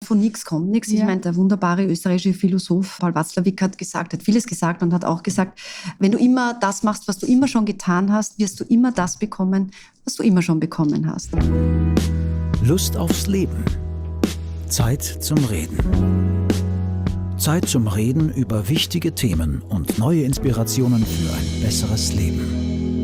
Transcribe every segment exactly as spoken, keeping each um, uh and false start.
von nichts kommt nichts. Ja. Ich meine, der wunderbare österreichische Philosoph Paul Watzlawick hat gesagt, hat vieles gesagt und hat auch gesagt, wenn du immer das machst, was du immer schon getan hast, wirst du immer das bekommen, was du immer schon bekommen hast. Lust aufs Leben. Zeit zum Reden. Zeit zum Reden über wichtige Themen und neue Inspirationen für ein besseres Leben.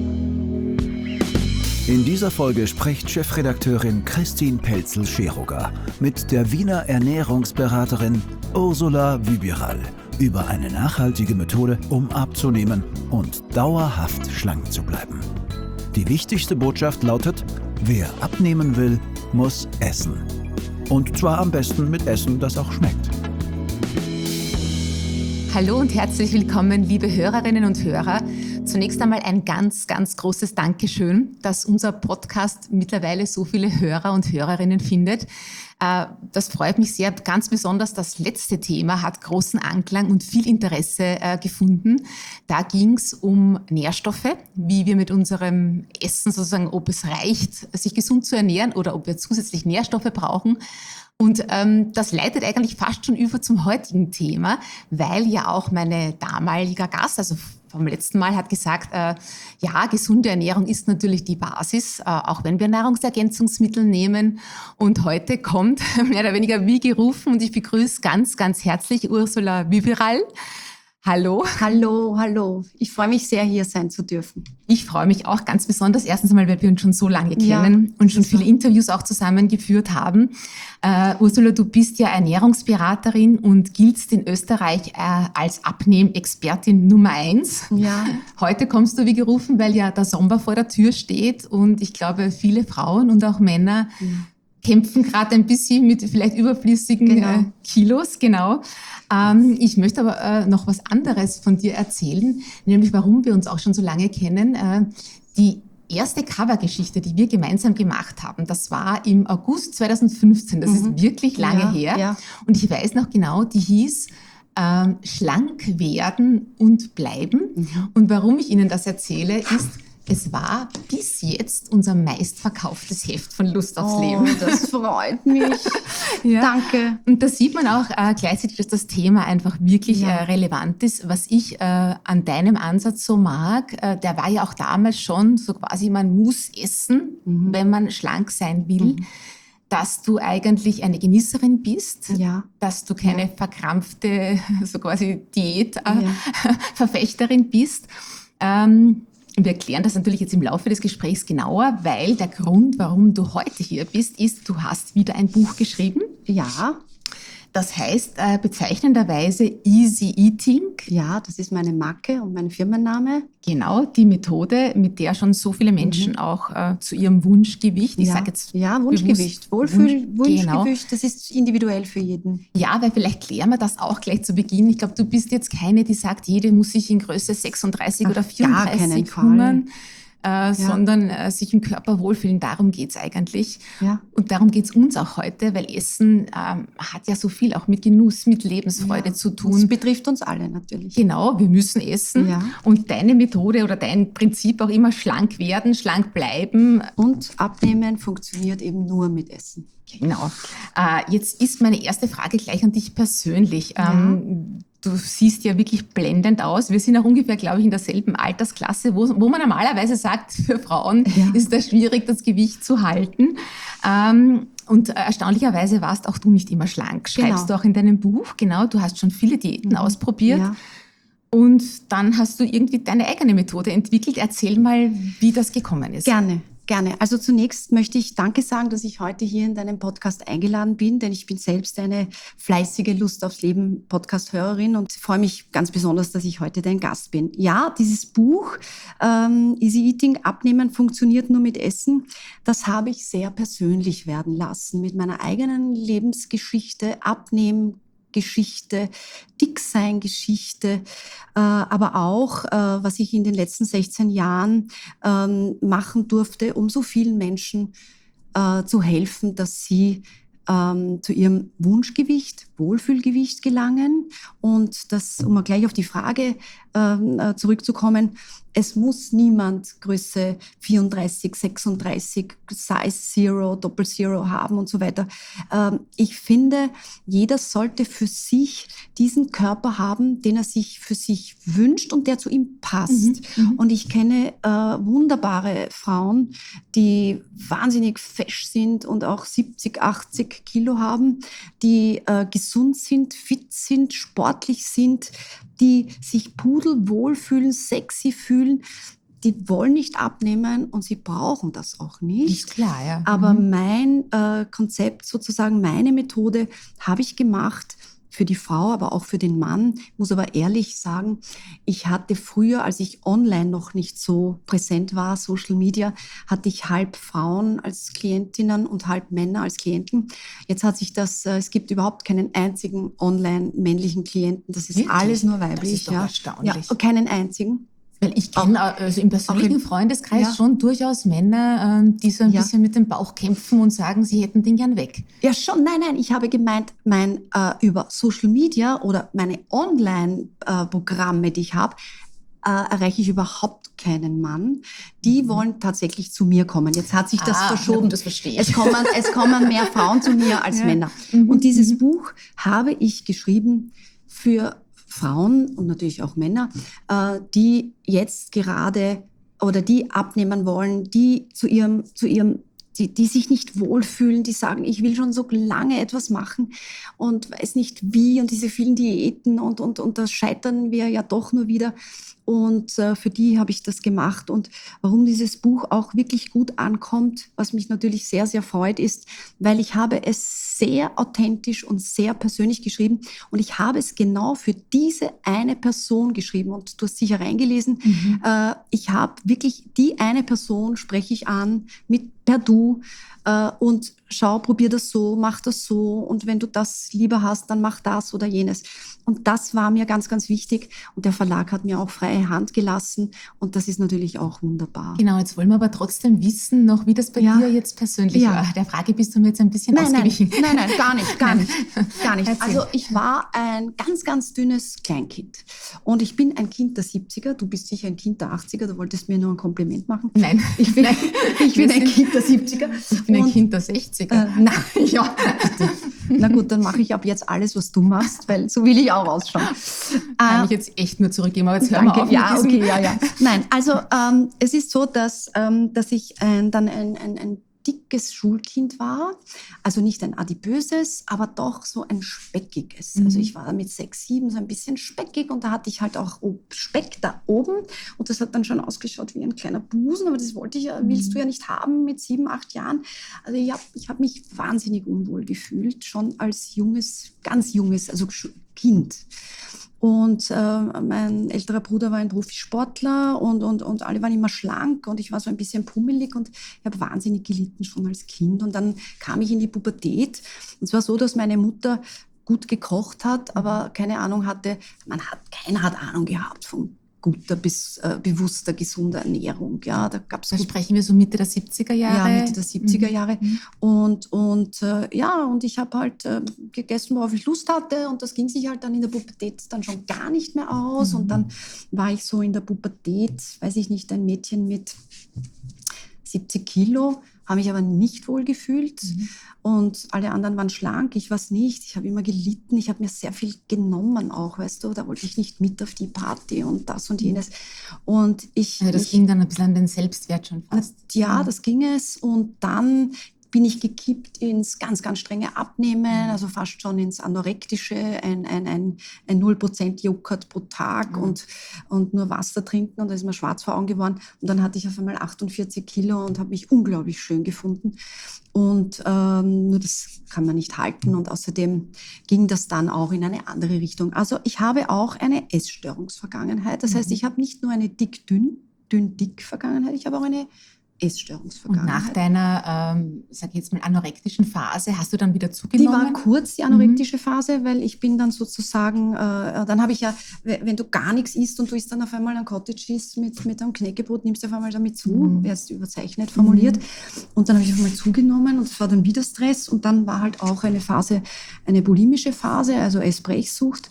In dieser Folge spricht Chefredakteurin Christine Pelzel-Scheruger mit der Wiener Ernährungsberaterin Ursula Wybiral über eine nachhaltige Methode, um abzunehmen und dauerhaft schlank zu bleiben. Die wichtigste Botschaft lautet: Wer abnehmen will, muss essen. Und zwar am besten mit Essen, das auch schmeckt. Hallo und herzlich willkommen, liebe Hörerinnen und Hörer. Zunächst einmal ein ganz, ganz großes Dankeschön, dass unser Podcast mittlerweile so viele Hörer und Hörerinnen findet. Das freut mich sehr. Ganz besonders das letzte Thema hat großen Anklang und viel Interesse gefunden. Da ging es um Nährstoffe, wie wir mit unserem Essen sozusagen, ob es reicht, sich gesund zu ernähren oder ob wir zusätzlich Nährstoffe brauchen. Und ähm, das leitet eigentlich fast schon über zum heutigen Thema, weil ja auch meine damaliger Gast, also vom letzten Mal, hat gesagt, äh, ja, gesunde Ernährung ist natürlich die Basis, äh, auch wenn wir Nahrungsergänzungsmittel nehmen. Und heute kommt mehr oder weniger wie gerufen und ich begrüße ganz, ganz herzlich Ursula Wybiral. Hallo. Hallo, hallo. Ich freue mich sehr, hier sein zu dürfen. Ich freue mich auch ganz besonders. Erstens mal, weil wir uns schon so lange kennen ja, und schon viele Interviews auch zusammengeführt haben. Uh, Ursula, du bist ja Ernährungsberaterin und giltst in Österreich uh, als Abnehmexpertin Nummer eins. Ja. Heute kommst du wie gerufen, weil ja der Sommer vor der Tür steht und ich glaube, viele Frauen und auch Männer ja. kämpfen gerade ein bisschen mit vielleicht überflüssigen genau. äh, Kilos, genau. Ähm, ich möchte aber äh, noch was anderes von dir erzählen, nämlich warum wir uns auch schon so lange kennen. Äh, die erste Covergeschichte, die wir gemeinsam gemacht haben, das war im August zweitausendfünfzehn. Das mhm. ist wirklich lange ja, her. Ja. Und ich weiß noch genau, die hieß äh, Schlank werden und bleiben. Mhm. Und warum ich Ihnen das erzähle, ist, es war bis jetzt unser meistverkauftes Heft von Lust aufs oh, Leben. Das freut mich. ja. Danke. Und da sieht man auch äh, gleichzeitig, dass das Thema einfach wirklich ja. äh, relevant ist. Was ich äh, an deinem Ansatz so mag, äh, der war ja auch damals schon so quasi, man muss essen, mhm. wenn man schlank sein will. Mhm. Dass du eigentlich eine Genießerin bist, ja. dass du keine ja. verkrampfte, so quasi Diät-Verfechterin äh, ja. bist. Ähm, Wir erklären das natürlich jetzt im Laufe des Gesprächs genauer, weil der Grund, warum du heute hier bist, ist, du hast wieder ein Buch geschrieben. Ja. Das heißt äh, bezeichnenderweise Easy Eating. Ja, das ist meine Marke und mein Firmenname. Genau, die Methode, mit der schon so viele Menschen mhm. auch äh, zu ihrem Wunschgewicht, ich ja. sage jetzt ja, Wunschgewicht, Wohlfühl, Wunsch, Wunschgewicht, genau. das ist individuell für jeden. Ja, weil vielleicht klären wir das auch gleich zu Beginn. Ich glaube, du bist jetzt keine, die sagt, jede muss sich in Größe sechsunddreißig Ach, oder vierunddreißig hungern. Äh, ja. sondern äh, sich im Körper wohlfühlen. Darum geht's eigentlich. Ja. Und darum geht's uns auch heute, weil Essen ähm, hat ja so viel auch mit Genuss, mit Lebensfreude ja. zu tun. Das betrifft uns alle natürlich. Genau, wir müssen essen. Ja. Und deine Methode oder dein Prinzip auch immer schlank werden, schlank bleiben. Und abnehmen funktioniert eben nur mit Essen. Genau. Äh, jetzt ist meine erste Frage gleich an dich persönlich. Ja. Ähm, Du siehst ja wirklich blendend aus. Wir sind auch ungefähr, glaube ich, in derselben Altersklasse, wo, wo man normalerweise sagt, für Frauen ja. ist es schwierig, das Gewicht zu halten. Ähm, und äh, erstaunlicherweise warst auch du nicht immer schlank. Schreibst genau. du auch in deinem Buch. Genau, du hast schon viele Diäten mhm. ausprobiert. Ja. Und dann hast du irgendwie deine eigene Methode entwickelt. Erzähl mal, wie das gekommen ist. Gerne. Gerne. Also zunächst möchte ich Danke sagen, dass ich heute hier in deinem Podcast eingeladen bin, denn ich bin selbst eine fleißige Lust aufs Leben Podcast-Hörerin und freue mich ganz besonders, dass ich heute dein Gast bin. Ja, dieses Buch ähm, Easy Eating, Abnehmen funktioniert nur mit Essen, das habe ich sehr persönlich werden lassen mit meiner eigenen Lebensgeschichte, Abnehmen, Geschichte, Dicksein-Geschichte, äh, aber auch, äh, was ich in den letzten sechzehn Jahren ähm, machen durfte, um so vielen Menschen äh, zu helfen, dass sie ähm, zu ihrem Wunschgewicht, Wohlfühlgewicht gelangen. Und das, um mal gleich auf die Frage äh, zurückzukommen. Es muss niemand Größe vierunddreißig, sechsunddreißig, Size Zero, Doppel Zero haben und so weiter. Ähm, ich finde, jeder sollte für sich diesen Körper haben, den er sich für sich wünscht und der zu ihm passt. Mhm, und ich kenne äh, wunderbare Frauen, die wahnsinnig fesch sind und auch siebzig, achtzig Kilo haben, die äh, gesund sind, fit sind, sportlich sind, die sich pudelwohl fühlen, sexy fühlen. Die wollen nicht abnehmen und sie brauchen das auch nicht. Ist klar, ja. Aber mhm. mein äh, Konzept, sozusagen meine Methode, habe ich gemacht für die Frau, aber auch für den Mann. Ich muss aber ehrlich sagen, ich hatte früher, als ich online noch nicht so präsent war, Social Media, hatte ich halb Frauen als Klientinnen und halb Männer als Klienten. Jetzt hat sich das, äh, es gibt überhaupt keinen einzigen online männlichen Klienten. Das ist Wirklich? Alles nur weiblich. Das ist doch ja. erstaunlich. Ja, keinen einzigen. Weil ich kenne also im persönlichen im, Freundeskreis ja. schon durchaus Männer, die so ein ja. bisschen mit dem Bauch kämpfen und sagen, sie hätten den gern weg. Ja schon, nein, nein, ich habe gemeint, mein äh, über Social Media oder meine Online-Programme, äh, die ich habe, äh, erreiche ich überhaupt keinen Mann. Die mhm. wollen tatsächlich zu mir kommen. Jetzt hat sich das ah, verschoben. Das verstehe ich. Es kommen, es kommen mehr Frauen zu mir als ja. Männer. Mhm. Und dieses mhm. Buch habe ich geschrieben für Frauen und natürlich auch Männer, äh, die jetzt gerade oder die abnehmen wollen, die zu ihrem, zu ihrem, die, die sich nicht wohlfühlen, die sagen, ich will schon so lange etwas machen und weiß nicht wie und diese vielen Diäten und, und, und da scheitern wir ja doch nur wieder. Und äh, für die habe ich das gemacht. Und warum dieses Buch auch wirklich gut ankommt, was mich natürlich sehr, sehr freut, ist, weil ich habe es sehr authentisch und sehr persönlich geschrieben. Und ich habe es genau für diese eine Person geschrieben. Und du hast sicher reingelesen. Mhm. Äh, ich habe wirklich die eine Person, spreche ich an, mit per Du. Äh, und schau, probier das so, mach das so. Und wenn du das lieber hast, dann mach das oder jenes. Und das war mir ganz, ganz wichtig. Und der Verlag hat mir auch freie Hand gelassen. Und das ist natürlich auch wunderbar. Genau, jetzt wollen wir aber trotzdem wissen noch, wie das bei ja. dir jetzt persönlich ja. war. Der Frage bist du mir jetzt ein bisschen nein, ausgewichen. Nein, nein, nein, gar nicht, gar nicht. Gar nicht. Also ich war ein ganz, ganz dünnes Kleinkind. Und ich bin ein Kind der siebziger. Du bist sicher ein Kind der achtziger. Du wolltest mir nur ein Kompliment machen. Nein. Ich bin, nein. Ich bin ein Kind der siebziger. Ich bin ein Und, Kind der sechziger. Äh, nein, ja. Na gut, dann mache ich ab jetzt alles, was du machst, weil so will ich auch ausschauen. Kann äh, ich jetzt echt nur zurückgeben, aber jetzt hören wir auf. Ja, okay, ja, ja. Nein, also ähm, es ist so, dass, ähm, dass ich äh, dann ein, ein, ein dickes Schulkind war, also nicht ein adipöses, aber doch so ein speckiges. Mhm. Also ich war mit sechs, sieben so ein bisschen speckig und da hatte ich halt auch Speck da oben und das hat dann schon ausgeschaut wie ein kleiner Busen, aber das wollte ich ja, willst du ja nicht haben mit sieben, acht Jahren. Also ich habe ich hab mich wahnsinnig unwohl gefühlt, schon als junges, ganz junges, also Kind. Und äh, mein älterer Bruder war ein Profisportler und, und, und alle waren immer schlank und ich war so ein bisschen pummelig und ich habe wahnsinnig gelitten schon als Kind. Und dann kam ich in die Pubertät. Und es war so, dass meine Mutter gut gekocht hat, aber keine Ahnung hatte, man hat, keiner hat Ahnung gehabt von guter, bis, äh, bewusster, gesunder Ernährung. Ja, da gab's da sprechen wir so Mitte der siebziger Jahre. Ja, Mitte der siebziger Jahre. Mhm. Und, und äh, ja, und ich habe halt äh, gegessen, worauf ich Lust hatte und das ging sich halt dann in der Pubertät dann schon gar nicht mehr aus. Mhm. Und dann war ich so in der Pubertät, weiß ich nicht, ein Mädchen mit siebzig Kilo, habe mich aber nicht wohl gefühlt. Mhm. Und alle anderen waren schlank, ich war es nicht. Ich habe immer gelitten, ich habe mir sehr viel genommen auch, weißt du. Da wollte ich nicht mit auf die Party und das und jenes. Und ich, also das ich, ging dann ein bisschen an den Selbstwert schon fast. Ja, das ging es. Und dann bin ich gekippt ins ganz, ganz strenge Abnehmen, also fast schon ins Anorektische, ein, ein, ein, ein null Prozent Joghurt pro Tag mhm. und, und nur Wasser trinken und da ist mir schwarz vor Augen geworden. Und dann hatte ich auf einmal achtundvierzig Kilo und habe mich unglaublich schön gefunden. Und ähm, nur das kann man nicht halten und außerdem ging das dann auch in eine andere Richtung. Also ich habe auch eine Essstörungsvergangenheit. Das mhm. heißt, ich habe nicht nur eine dick-dünn, dünn-dick-Vergangenheit, ich habe auch eine Essstörungsvergangenheit. Und nach deiner, ähm, sag ich jetzt mal, anorektischen Phase hast du dann wieder zugenommen? Die war kurz, die anorektische mhm. Phase, weil ich bin dann sozusagen, äh, dann habe ich ja, wenn du gar nichts isst und du isst dann auf einmal ein Cottage Cheese mit, mit einem Knäckebrot, nimmst du auf einmal damit zu, mhm. erst überzeichnet formuliert. Mhm. Und dann habe ich auf einmal zugenommen und es war dann wieder Stress und dann war halt auch eine Phase, eine bulimische Phase, also Essbrechsucht.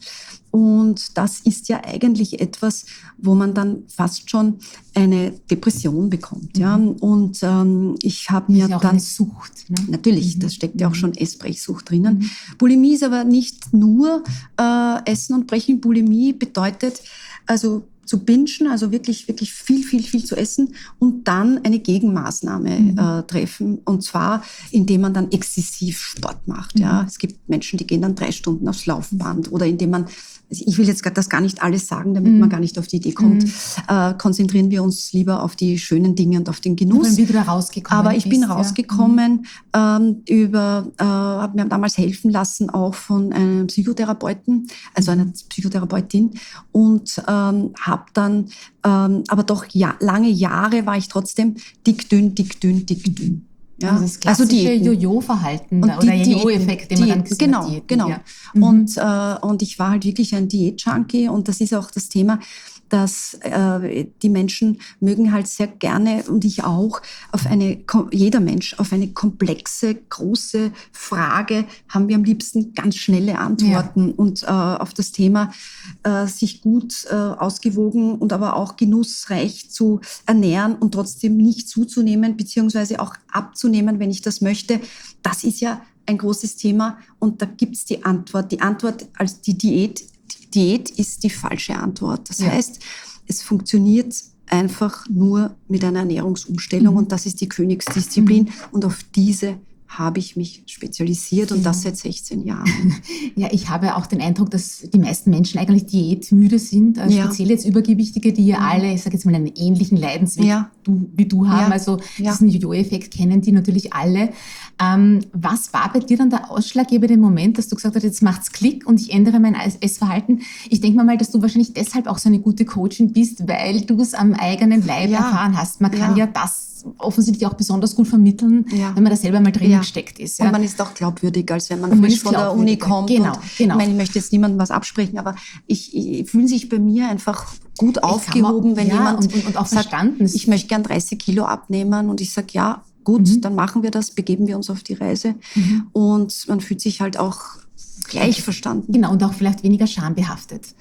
Und das ist ja eigentlich etwas, wo man dann fast schon eine Depression bekommt. Mhm. Ja. Und ähm, ich habe mir ist ja auch dann... eine Sucht. Ne? Natürlich, Mhm. das steckt ja auch schon Essbrechsucht drinnen. Mhm. Bulimie ist aber nicht nur äh, Essen und Brechen. Bulimie bedeutet also zu bingen, also wirklich, wirklich viel, viel, viel zu essen und dann eine Gegenmaßnahme mhm. äh, treffen. Und zwar, indem man dann exzessiv Sport macht. Mhm. Ja. Es gibt Menschen, die gehen dann drei Stunden aufs Laufband oder indem man, also ich will jetzt das gar nicht alles sagen, damit mhm. man gar nicht auf die Idee kommt. Mhm. Äh, konzentrieren wir uns lieber auf die schönen Dinge und auf den Genuss. Wie du da rausgekommen Aber ich bist, bin ja. rausgekommen ähm, über, äh, habe mir damals helfen lassen auch von einem Psychotherapeuten, also einer Psychotherapeutin und ähm, habe dann, ähm, aber doch ja, lange Jahre war ich trotzdem dick, dünn, dick, dünn, dick, dünn. Ja? Also das klassische also Jojo-Verhalten und oder die Jojo-Effekt, den man dann Diäten, genau, Diäten, genau. Ja. Mhm. Und, äh, und ich war halt wirklich ein Diät-Junkie und das ist auch das Thema, dass äh, die Menschen mögen halt sehr gerne und ich auch auf eine, jeder Mensch auf eine komplexe, große Frage haben wir am liebsten ganz schnelle Antworten ja. und äh, auf das Thema äh, sich gut äh, ausgewogen und aber auch genussreich zu ernähren und trotzdem nicht zuzunehmen beziehungsweise auch abzunehmen, wenn ich das möchte. Das ist ja ein großes Thema und da gibt's die Antwort. Die Antwort als die Diät Diät ist die falsche Antwort. Das ja. heißt, es funktioniert einfach nur mit einer Ernährungsumstellung mhm. und das ist die Königsdisziplin mhm. und auf diese habe ich mich spezialisiert und das seit sechzehn Jahren. Ja, ich habe auch den Eindruck, dass die meisten Menschen eigentlich diätmüde sind, also ja. speziell jetzt Übergewichtige, die ja alle, ich sage jetzt mal, einen ähnlichen Leidensweg ja. du, wie du haben, ja. also ja. diesen Jojo-Effekt kennen die natürlich alle. Ähm, was war bei dir dann der ausschlaggebende Moment, dass du gesagt hast, jetzt macht's Klick und ich ändere mein Essverhalten? Ich denke mal, dass du wahrscheinlich deshalb auch so eine gute Coachin bist, weil du es am eigenen Leib ja. erfahren hast. Man kann ja, ja das offensichtlich auch besonders gut vermitteln, ja. wenn man da selber mal drin ja. gesteckt ist. Ja. Und man ist auch glaubwürdig, als wenn man und frisch von der Uni kommt. Genau, und, genau. Ich meine, ich möchte jetzt niemandem was absprechen, aber ich, ich fühle sich bei mir einfach gut ich aufgehoben, wenn ja, jemand und, und, und auch sagt, verstanden. ich möchte gern dreißig Kilo abnehmen und ich sage, ja, gut, mhm. dann machen wir das, begeben wir uns auf die Reise mhm. und man fühlt sich halt auch gleich verstanden. Genau, und auch vielleicht weniger schambehaftet.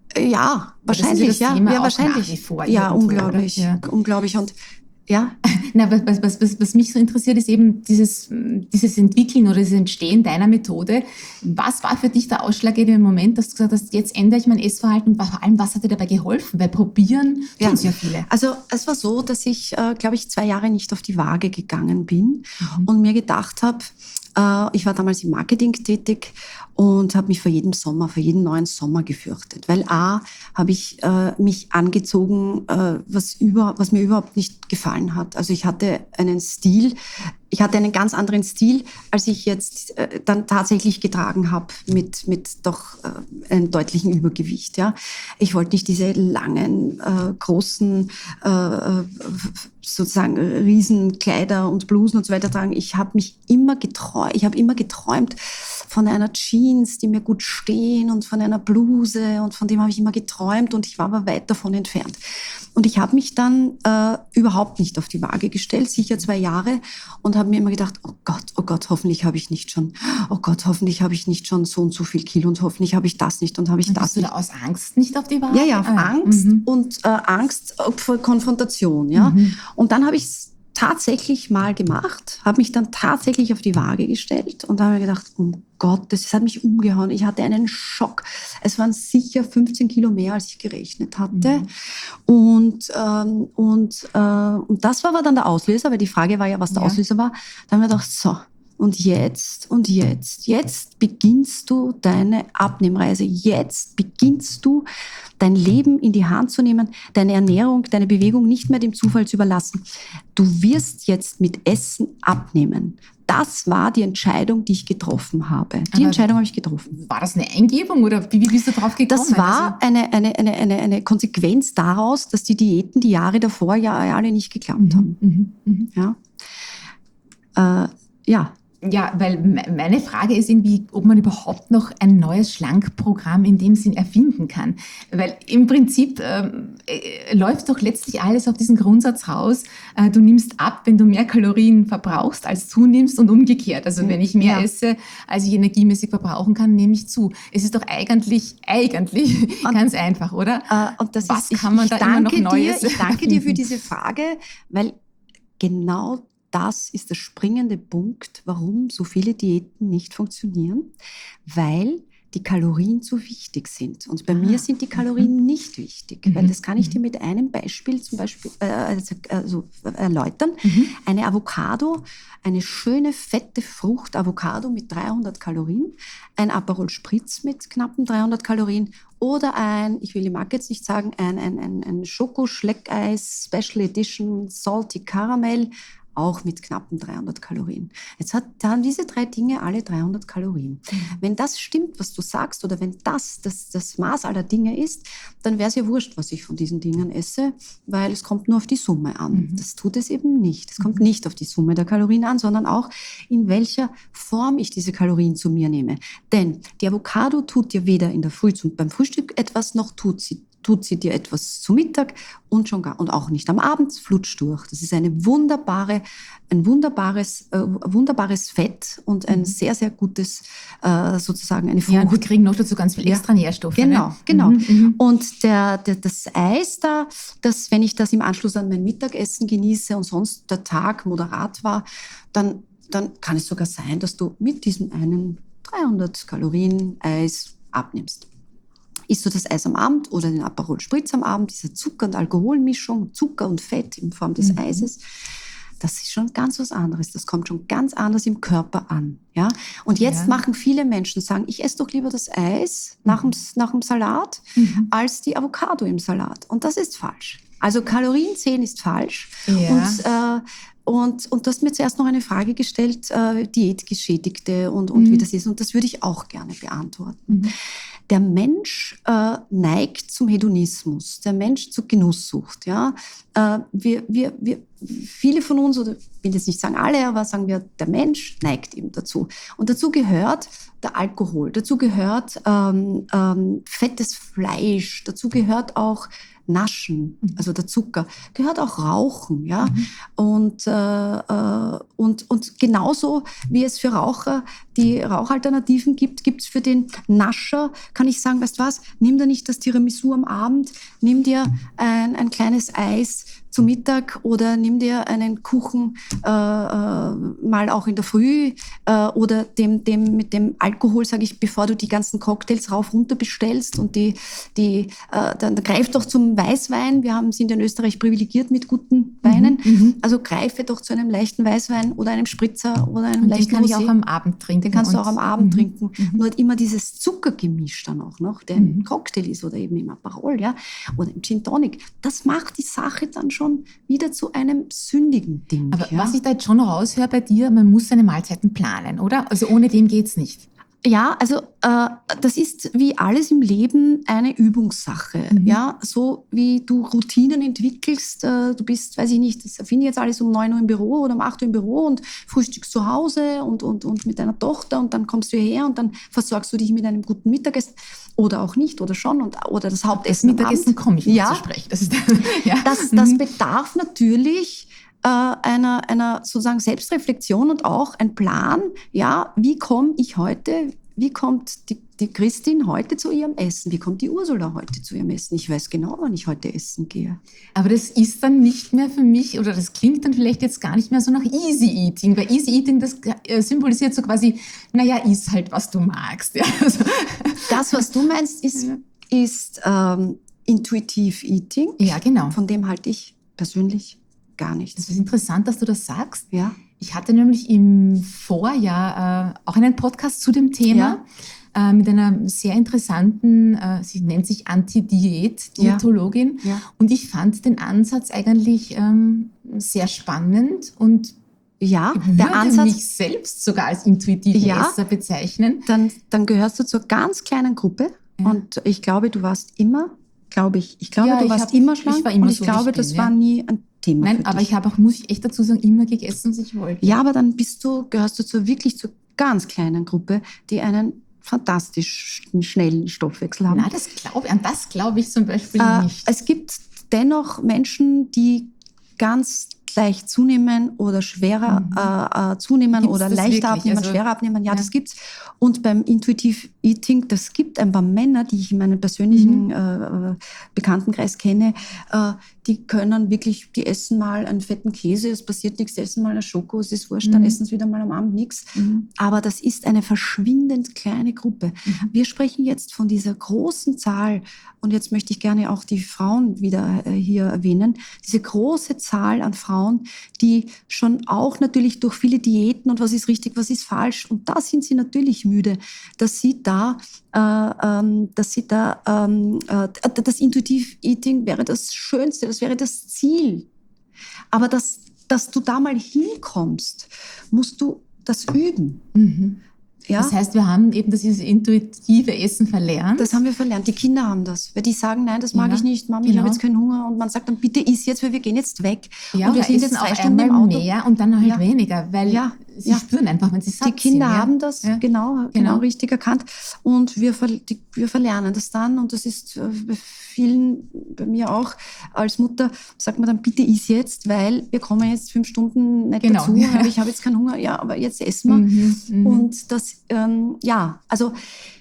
Ja, wahrscheinlich, ja, ja, ja wahrscheinlich. Vor, ja, unglaublich, ja. unglaublich und ja. Na, was, was, was, was mich so interessiert, ist eben dieses, dieses Entwickeln oder das Entstehen deiner Methode. Was war für dich der ausschlaggebende Moment, dass du gesagt hast, jetzt ändere ich mein Essverhalten und vor allem, was hat dir dabei geholfen? Weil probieren ja. tun es ja viele. Also es war so, dass ich, äh, glaube ich, zwei Jahre nicht auf die Waage gegangen bin mhm. und mir gedacht habe, äh, ich war damals im Marketing tätig und habe mich vor jedem Sommer, vor jedem neuen Sommer gefürchtet. Weil A, habe ich äh, mich angezogen, äh, was, über, was mir überhaupt nicht gefallen hat. Also ich hatte einen Stil, ich hatte einen ganz anderen Stil, als ich jetzt äh, dann tatsächlich getragen habe, mit, mit doch äh, einem deutlichen Übergewicht. Ja. Ich wollte nicht diese langen, äh, großen, äh, sozusagen Riesenkleider und Blusen und so weiter tragen. Ich habe mich immer geträumt, ich habe immer geträumt von einer Jeans, die mir gut stehen und von einer Bluse und von dem habe ich immer geträumt und ich war aber weit davon entfernt. Und ich habe mich dann äh, überhaupt nicht auf die Waage gestellt, sicher zwei Jahre und habe mir immer gedacht, oh Gott, oh Gott, hoffentlich habe ich nicht schon, oh Gott, hoffentlich habe ich nicht schon so und so viel Kilo und hoffentlich habe ich das nicht und habe ich und das bist nicht. Du da aus Angst nicht auf die Waage? Ja, ja, auf ah, Angst mhm. und äh, Angst vor Konfrontation, ja. Mhm. Und dann habe ich es tatsächlich mal gemacht, habe mich dann tatsächlich auf die Waage gestellt und habe mir gedacht, um Gott, das hat mich umgehauen. Ich hatte einen Schock. Es waren sicher fünfzehn Kilo mehr, als ich gerechnet hatte. Mhm. Und, ähm, und, äh, und das war aber dann der Auslöser, weil die Frage war ja, was der ja. Auslöser war. Da haben wir gedacht, so, und jetzt, und jetzt, jetzt beginnst du deine Abnehmreise. Jetzt beginnst du dein Leben in die Hand zu nehmen, deine Ernährung, deine Bewegung nicht mehr dem Zufall zu überlassen. Du wirst jetzt mit Essen abnehmen. Das war die Entscheidung, die ich getroffen habe. Die Aber Entscheidung habe ich getroffen. War das eine Eingebung oder wie, wie bist du drauf gekommen? Das war also eine, eine, eine, eine, eine Konsequenz daraus, dass die Diäten die Jahre davor ja alle nicht geklappt mhm, haben. Mhm, mhm. Ja. Äh, ja. Ja, weil meine Frage ist irgendwie, ob man überhaupt noch ein neues Schlankprogramm in dem Sinn erfinden kann. Weil im Prinzip ähm, äh, läuft doch letztlich alles auf diesen Grundsatz raus, äh, du nimmst ab, wenn du mehr Kalorien verbrauchst, als zunimmst und umgekehrt. Also wenn ich mehr ja. esse, als ich energiemäßig verbrauchen kann, nehme ich zu. Es ist doch eigentlich, eigentlich und, ganz einfach, oder? Äh, und das Was ist, kann man ich, da ich immer noch Neues dir, Ich danke dir für diese Frage, weil genau das ist der springende Punkt, warum so viele Diäten nicht funktionieren, weil die Kalorien zu wichtig sind. Und bei ah. mir sind die Kalorien mhm. nicht wichtig, mhm. weil das kann ich dir mit einem Beispiel zum Beispiel äh, also, also erläutern. Mhm. Eine Avocado, eine schöne, fette Frucht, Avocado mit dreihundert Kalorien, ein Aperol Spritz mit knappen dreihundert Kalorien oder ein, ich will die Marke jetzt nicht sagen, ein, ein, ein, ein Schoko-Schleckeis Special Edition Salty Caramel, auch mit knappen dreihundert Kalorien. Jetzt hat, da haben diese drei Dinge alle dreihundert Kalorien. Mhm. Wenn das stimmt, was du sagst, oder wenn das das, das Maß aller Dinge ist, dann wäre es ja wurscht, was ich von diesen Dingen esse, weil es kommt nur auf die Summe an. Mhm. Das tut es eben nicht. Es kommt mhm. nicht auf die Summe der Kalorien an, sondern auch, in welcher Form ich diese Kalorien zu mir nehme. Denn die Avocado tut dir weder in der Früh zum, beim Frühstück etwas, noch tut sie tut sie dir etwas zu Mittag und schon gar, und auch nicht am Abend, flutscht durch. Das ist eine wunderbare, ein wunderbares, äh, wunderbares Fett und ein mhm. sehr, sehr gutes, äh, sozusagen eine Frucht. Ja, und wir kriegen noch dazu ganz viel extra ja. Nährstoffe. Genau, ne? genau. Mhm. Und der, der, das Eis da, das, wenn ich das im Anschluss an mein Mittagessen genieße und sonst der Tag moderat war, dann, dann kann es sogar sein, dass du mit diesem einen dreihundert Kalorien Eis abnimmst. Isst du das Eis am Abend oder den Aperol Spritz am Abend, diese Zucker- und Alkoholmischung, Zucker und Fett in Form des mhm. Eises, das ist schon ganz was anderes. Das kommt schon ganz anders im Körper an. Ja? Und jetzt ja. machen viele Menschen, sagen, ich esse doch lieber das Eis mhm. nach, dem, nach dem Salat mhm. als die Avocado im Salat. Und das ist falsch. Also Kalorien zählen ist falsch. Ja. Und äh, Und, und du hast mir zuerst noch eine Frage gestellt, äh, Diätgeschädigte und, und mhm. wie das ist. Und das würde ich auch gerne beantworten. Mhm. Der Mensch äh, neigt zum Hedonismus, der Mensch zur Genusssucht. Ja? Äh, wir, wir, wir, viele von uns, oder ich will jetzt nicht sagen alle, aber sagen wir, der Mensch neigt eben dazu. Und dazu gehört der Alkohol, dazu gehört ähm, ähm, fettes Fleisch, dazu gehört auch Naschen, also der Zucker, gehört auch Rauchen, ja. Mhm. Und, äh, äh, und, und genauso wie es für Raucher die Rauchalternativen gibt, gibt es für den Nascher, kann ich sagen, weißt du was, nimm dir nicht das Tiramisu am Abend, nimm dir ein, ein kleines Eis zu Mittag oder nimm dir einen Kuchen äh, äh, mal auch in der Früh äh, oder dem, dem, mit dem Alkohol, sage ich, bevor du die ganzen Cocktails rauf runter bestellst und die, die äh, dann greif doch zum Weißwein. Wir haben, sind in Österreich privilegiert mit guten Weinen. Mhm, also greife doch zu einem leichten Weißwein oder einem Spritzer oder einem und leichten den kann Rosé. Ich auch am Abend trinken. Den kannst du auch am Abend mhm, trinken. Mhm. Nur hat immer dieses Zuckergemisch dann auch noch, der mhm. im Cocktail ist oder eben im Aperol, ja, oder im Gin Tonic. Das macht die Sache dann schon wieder zu einem sündigen Ding. Aber ja? was ich da jetzt schon raushöre bei dir, man muss seine Mahlzeiten planen, oder? Also ohne dem geht's nicht. Ja, also äh, das ist wie alles im Leben eine Übungssache. Mhm. Ja, so wie du Routinen entwickelst, äh, du bist, weiß ich nicht, das erfinde jetzt alles um neun Uhr im Büro oder um acht Uhr im Büro und frühstückst zu Hause und, und, und mit deiner Tochter und dann kommst du hierher und dann versorgst du dich mit einem guten Mittagessen oder auch nicht oder schon und, oder das Hauptessen. Das Mittagessen komme ich nicht ja. zu sprechen. Das, ist, ja. das, das bedarf natürlich äh, einer, einer sozusagen Selbstreflexion und auch ein Plan, ja, wie komme ich heute, wie kommt die, die Christin heute zu ihrem Essen, wie kommt die Ursula heute zu ihrem Essen? Ich weiß genau, wann ich heute essen gehe. Aber das ist dann nicht mehr für mich, oder das klingt dann vielleicht jetzt gar nicht mehr so nach Easy Eating, weil Easy Eating, das symbolisiert so quasi, naja, iss halt, was du magst. Ja, also. Das, was du meinst, ist, ja. ist ähm, Intuitive Eating. Ja, genau. Von dem halte ich persönlich gar nichts. Es ist interessant, dass du das sagst. Ja. Ich hatte nämlich im Vorjahr äh, auch einen Podcast zu dem Thema ja. äh, mit einer sehr interessanten, äh, sie nennt sich Anti-Diät-Diätologin. Ja. Ja. Und ich fand den Ansatz eigentlich ähm, sehr spannend und ja, ich der würde Ansatz, mich selbst sogar als intuitiven ja, Esser bezeichnen. Dann, dann gehörst du zur ganz kleinen Gruppe ja. und ich glaube, du warst immer, glaube ich, ich glaube, ja, du ich warst hab, immer schlank ich war immer und ich so, glaube, ich bin, das ja. war nie ein Thema. Nein, aber ich habe auch, muss ich echt dazu sagen, immer gegessen, was ich wollte. Ja, aber dann bist du, gehörst du zur wirklich zur ganz kleinen Gruppe, die einen fantastisch schnellen Stoffwechsel haben. Na, das glaube an das glaube ich zum Beispiel äh, nicht. Es gibt dennoch Menschen, die ganz leicht zunehmen oder schwerer Mhm. äh, äh, zunehmen Gibt's oder das leichter wirklich? abnehmen, Also, schwerer abnehmen. Ja, ja. das gibt's. Und beim Intuitive Eating, das gibt ein paar Männer, die ich in meinem persönlichen Mhm. äh, Bekanntenkreis kenne, äh, die können wirklich, die essen mal einen fetten Käse, es passiert nichts, die essen mal eine Schoko, es ist wurscht, Mhm. dann essen sie wieder mal am Abend nichts. Mhm. Aber das ist eine verschwindend kleine Gruppe. Mhm. Wir sprechen jetzt von dieser großen Zahl, und jetzt möchte ich gerne auch die Frauen wieder äh, hier erwähnen, diese große Zahl an Frauen, die schon auch natürlich durch viele Diäten und was ist richtig, was ist falsch, und da sind sie natürlich müde, dass sie da, äh, ähm, dass sie da, ähm, äh, das Intuitive Eating wäre das Schönste, das wäre das Ziel. Aber dass, dass du da mal hinkommst, musst du das üben. Mhm. Ja? Das heißt, wir haben eben dieses intuitive Essen verlernt. Das haben wir verlernt. Die Kinder haben das. Weil die sagen, nein, das mag Ja, ich nicht, Mama, genau. ich habe jetzt keinen Hunger. Und man sagt dann, bitte iss jetzt, weil wir gehen jetzt weg. Ja, und wir oder sind essen jetzt zwei auch Stunden im einmal Auto. mehr und dann halt Ja. weniger, weil Ja, sie ja. spüren einfach, wenn sie satt Die Kinder sind, ja. haben das, Ja. genau, genau, Genau. richtig erkannt. Und wir, ver die, wir verlernen das dann. Und das ist äh, bei vielen, bei mir auch, als Mutter, sagt man dann, bitte iss jetzt, weil wir kommen jetzt fünf Stunden nicht Genau. dazu. Aber ich habe jetzt keinen Hunger. Ja, aber jetzt essen wir. Mhm, mhm. Und das, ähm, ja, also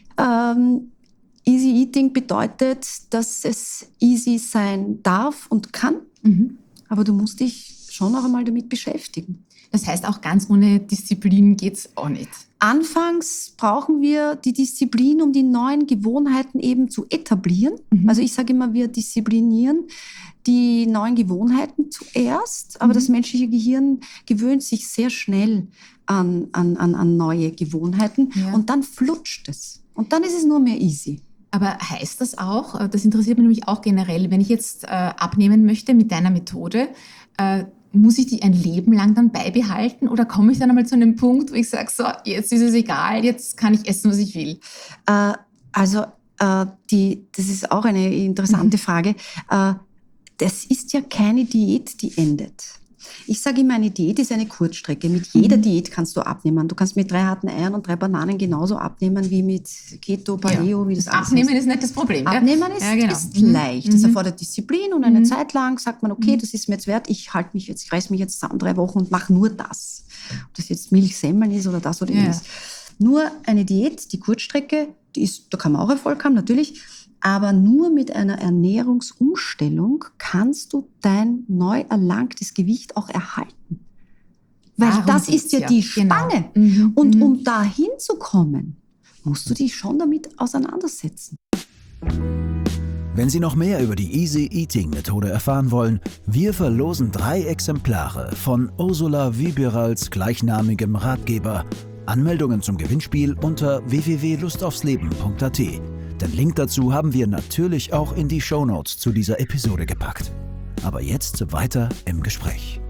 ähm, Easy Eating bedeutet, dass es easy sein darf und kann, Mhm. aber du musst dich schon auch einmal damit beschäftigen. Das heißt, auch ganz ohne Disziplin geht's auch nicht. Anfangs brauchen wir die Disziplin, um die neuen Gewohnheiten eben zu etablieren. Mhm. Also ich sage immer, wir disziplinieren die neuen Gewohnheiten zuerst, aber Mhm. das menschliche Gehirn gewöhnt sich sehr schnell an, an, an, an neue Gewohnheiten Ja. und dann flutscht es. Und dann ist es nur mehr easy. Aber heißt das auch, äh, das interessiert mich nämlich auch generell, wenn ich jetzt äh, abnehmen möchte mit deiner Methode, äh, muss ich die ein Leben lang dann beibehalten oder komme ich dann einmal zu einem Punkt, wo ich sage, so, jetzt ist es egal, jetzt kann ich essen, was ich will? Äh, also äh, die, das ist auch eine interessante Mhm. Frage. Äh, das ist ja keine Diät, die endet. Ich sage immer, eine Diät ist eine Kurzstrecke. Mit jeder Mhm. Diät kannst du abnehmen. Du kannst mit drei harten Eiern und drei Bananen genauso abnehmen wie mit Keto, Paleo, wie das alles Abnehmen heißt. ist nicht das Problem. Ja? Abnehmen ist, ja, genau. ist Mhm. leicht. Das Mhm. erfordert Disziplin und eine Mhm. Zeit lang sagt man, okay, Mhm. das ist mir jetzt wert, ich halte mich jetzt, ich reiß mich jetzt zusammen drei Wochen und mache nur das. Ob das jetzt Milchsemmeln ist oder das oder Ja. jenes. Nur eine Diät, die Kurzstrecke, die ist, da kann man auch Erfolg haben, natürlich. Aber nur mit einer Ernährungsumstellung kannst du dein neu erlangtes Gewicht auch erhalten. Weil Darum das geht's ist ja ja. die Genau. Spanne. Mhm. Und Mhm. um da hinzukommen, musst du dich schon damit auseinandersetzen. Wenn Sie noch mehr über die Easy Eating Methode erfahren wollen, wir verlosen drei Exemplare von Ursula Wybierals gleichnamigem Ratgeber. Anmeldungen zum Gewinnspiel unter w w w punkt lust aufs leben punkt a t. Den Link dazu haben wir natürlich auch in die Shownotes zu dieser Episode gepackt. Aber jetzt weiter im Gespräch.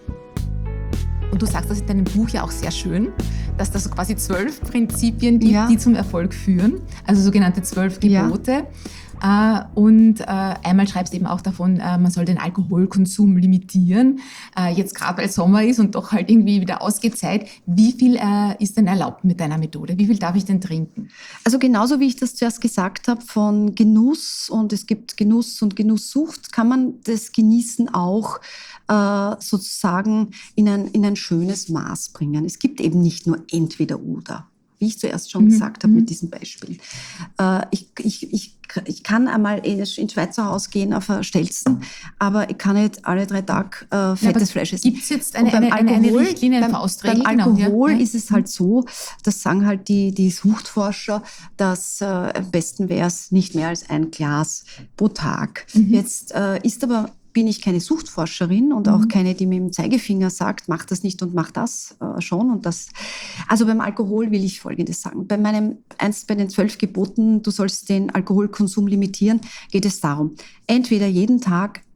Und du sagst das in deinem Buch ja auch sehr schön, dass das so quasi zwölf Prinzipien gibt, Ja. die zum Erfolg führen, also sogenannte zwölf Ja. Gebote. Äh, und äh, einmal schreibst du eben auch davon, äh, man soll den Alkoholkonsum limitieren. Äh, jetzt gerade weil Sommer ist und doch halt irgendwie wieder ausgeht Zeit. Wie viel äh, ist denn erlaubt mit deiner Methode? Wie viel darf ich denn trinken? Also genauso wie ich das zuerst gesagt habe, von Genuss und es gibt Genuss und Genusssucht, kann man das Genießen auch äh, sozusagen in ein, in ein schönes Maß bringen. Es gibt eben nicht nur entweder oder, wie ich zuerst schon Mhm. gesagt habe Mhm. mit diesem Beispiel. Äh, ich, ich, ich, ich kann einmal in ins Schweizer Haus gehen auf ein Stelzen, aber ich kann nicht alle drei Tage äh, fettes Fleisch essen. Gibt es jetzt eine, Und beim eine, eine, eine Alkohol- Richtlinie, eine beim, Faustregel? Beim Genau, ja, Alkohol ja. ist es halt so, das sagen halt die, die Suchtforscher, dass äh, am besten wäre es nicht mehr als ein Glas pro Tag. Mhm. Jetzt äh, ist aber bin ich keine Suchtforscherin und auch Mhm. keine, die mit dem Zeigefinger sagt, mach das nicht und mach das äh, schon. Und das. Also beim Alkohol will ich Folgendes sagen. Bei meinem, eins bei den zwölf Geboten, du sollst den Alkoholkonsum limitieren, geht es darum, entweder jeden Tag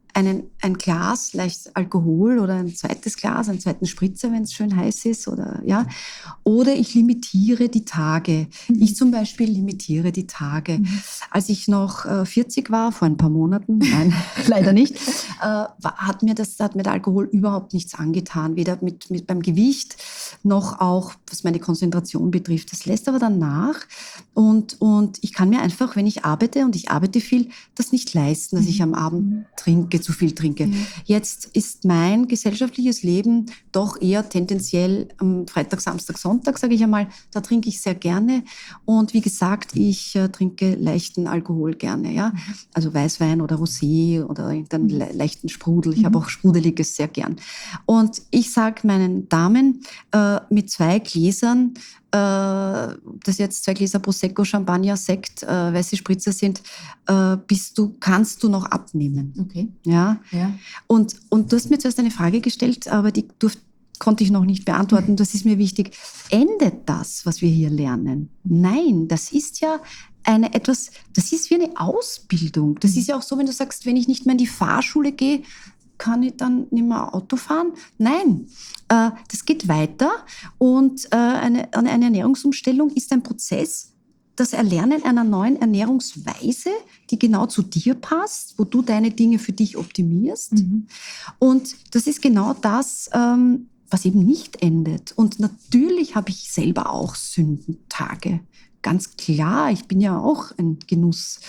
einen, ein Glas leicht Alkohol oder ein zweites Glas, einen zweiten Spritzer, wenn es schön heiß ist. Oder, ja. oder ich limitiere die Tage. Mhm. Ich zum Beispiel limitiere die Tage. Mhm. Als ich noch äh, vierzig war, vor ein paar Monaten, nein, leider nicht, äh, war, hat, mir das, hat mir der Alkohol überhaupt nichts angetan. Weder mit, mit beim Gewicht noch auch, was meine Konzentration betrifft. Das lässt aber dann nach. Und, und ich kann mir einfach, wenn ich arbeite, und ich arbeite viel, das nicht leisten, dass ich am Abend trinke, zu viel trinke. Mhm. Jetzt ist mein gesellschaftliches Leben doch eher tendenziell am Freitag, Samstag, Sonntag, sage ich einmal, da trinke ich sehr gerne. Und wie gesagt, ich äh, trinke leichten Alkohol gerne, ja. Also Weißwein oder Rosé oder irgendeinen mhm. le- leichten Sprudel. Ich mhm. habe auch Sprudeliges sehr gern. Und ich sage meinen Damen, äh, mit zwei Gläsern, das jetzt zwei Gläser Prosecco, Champagner, Sekt, äh, weiße Spritzer sind, äh, bist du, kannst du noch abnehmen. Okay. Ja. ja. Und, und du hast mir zuerst eine Frage gestellt, aber die durfte, konnte ich noch nicht beantworten. Das ist mir wichtig. Endet das, was wir hier lernen? Nein, das ist ja eine etwas, das ist wie eine Ausbildung. Das ist ja auch so, wenn du sagst, wenn ich nicht mehr in die Fahrschule gehe, kann ich dann nicht mehr Auto fahren? Nein, äh, das geht weiter und äh, eine, eine Ernährungsumstellung ist ein Prozess, das Erlernen einer neuen Ernährungsweise, die genau zu dir passt, wo du deine Dinge für dich optimierst. Mhm. Und das ist genau das, ähm, was eben nicht endet. Und natürlich habe ich selber auch Sündentage. Ganz klar, ich bin ja auch ein Genuss.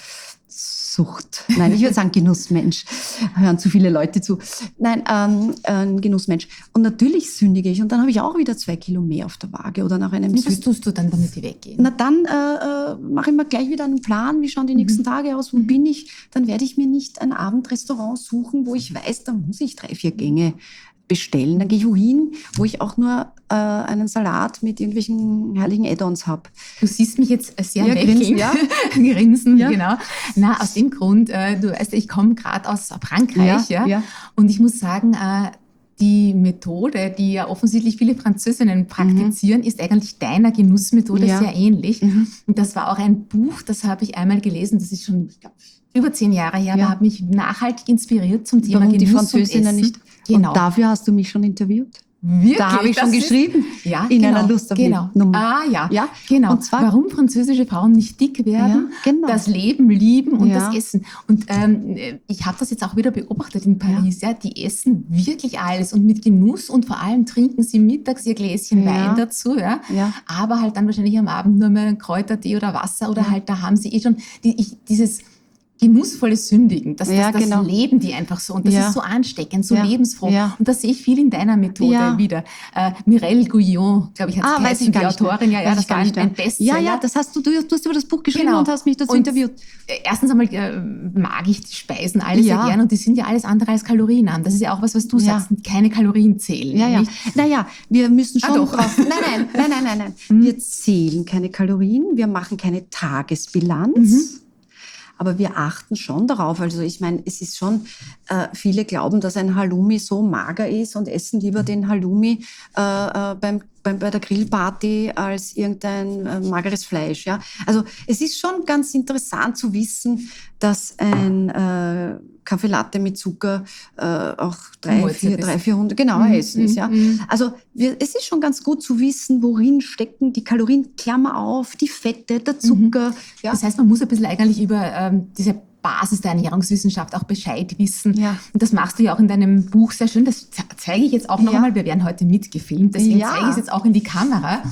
Sucht. Nein, ich würde sagen Genussmensch. Hören zu viele Leute zu. Nein, ähm, ein Genussmensch. Und natürlich sündige ich. Und dann habe ich auch wieder zwei Kilo mehr auf der Waage oder nach einem. Und was tust du dann, damit die weggehen? Na dann äh, mache ich mir gleich wieder einen Plan. Wie schauen die nächsten mhm. Tage aus? Wo mhm. bin ich? Dann werde ich mir nicht ein Abendrestaurant suchen, wo ich weiß, da muss ich drei, vier Gänge bestellen. Dann gehe ich wohin, wo ich auch nur äh, einen Salat mit irgendwelchen herrlichen Add-ons habe. Du siehst mich jetzt sehr ja, lächeln. Grinsen, ja. Grinsen, ja. genau. Na, aus dem Grund, äh, du weißt, ich komme gerade aus Frankreich, ja, ja, ja. Und ich muss sagen, äh, die Methode, die ja offensichtlich viele Französinnen praktizieren, mhm. ist eigentlich deiner Genussmethode ja. sehr ähnlich. Mhm. Und das war auch ein Buch, das habe ich einmal gelesen, das ist schon, ich glaube, über zehn Jahre her, ja. aber hat mich nachhaltig inspiriert zum Thema Warum Genuss die Französinnen nicht. Genau. Und dafür hast du mich schon interviewt. Wirklich? Da habe ich schon das geschrieben. Ist, ja, in genau, einer Lust auf genau. Leben. Ah, ja. ja. Genau. Und zwar, warum französische Frauen nicht dick werden, ja, genau. das Leben lieben und ja. das Essen. Und ähm, ich habe das jetzt auch wieder beobachtet in Paris. Ja. ja. Die essen wirklich alles und mit Genuss und vor allem trinken sie mittags ihr Gläschen ja. Wein dazu. Ja. Ja. Aber halt dann wahrscheinlich am Abend nur mehr Kräutertee oder Wasser oder ja. halt da haben sie eh schon die, ich, dieses genussvolle Sündigen, das, ja, das, das genau. leben die einfach so und das ja. ist so ansteckend, so ja. lebensfroh ja. und das sehe ich viel in deiner Methode ja. wieder. Äh, Mireille Guyon, glaube ich, hat ah, geheißen, die Autorin, mehr. ja, ja, das war ein, ein Bestseller. Ja, ja, das hast du, du, du hast über das Buch geschrieben genau. und hast mich dazu und interviewt. Erstens einmal äh, mag ich die Speisen alle ja. sehr gern und die sind ja alles andere als Kalorien an. Das ist ja auch was, was du ja. sagst, keine Kalorien zählen. Ja, ja. Naja, wir müssen schon ah, doch. drauf. Nein, nein, nein, nein, nein, nein. Hm. Wir zählen keine Kalorien, wir machen keine Tagesbilanz. Mhm. Aber wir achten schon darauf. Also ich meine, es ist schon, äh, viele glauben, dass ein Halloumi so mager ist und essen lieber den Halloumi äh, äh, beim, beim, bei der Grillparty als irgendein äh, mageres Fleisch. Ja? Also es ist schon ganz interessant zu wissen, dass ein äh, Kaffee Latte mit Zucker äh, auch drei, vier, drei, vierhundert genau mm, essen ist. Ja? Mm. Also wir, es ist schon ganz gut zu wissen, worin stecken die Kalorien, Klammer auf, die Fette, der Zucker. Mhm. Ja. Das heißt, man muss ein bisschen eigentlich über ähm, diese Basis der Ernährungswissenschaft auch Bescheid wissen. Ja. Und das machst du ja auch in deinem Buch sehr schön. Das zeige ich jetzt auch noch ja. einmal. Wir werden heute mitgefilmt, deswegen ja. zeige ich es jetzt auch in die Kamera.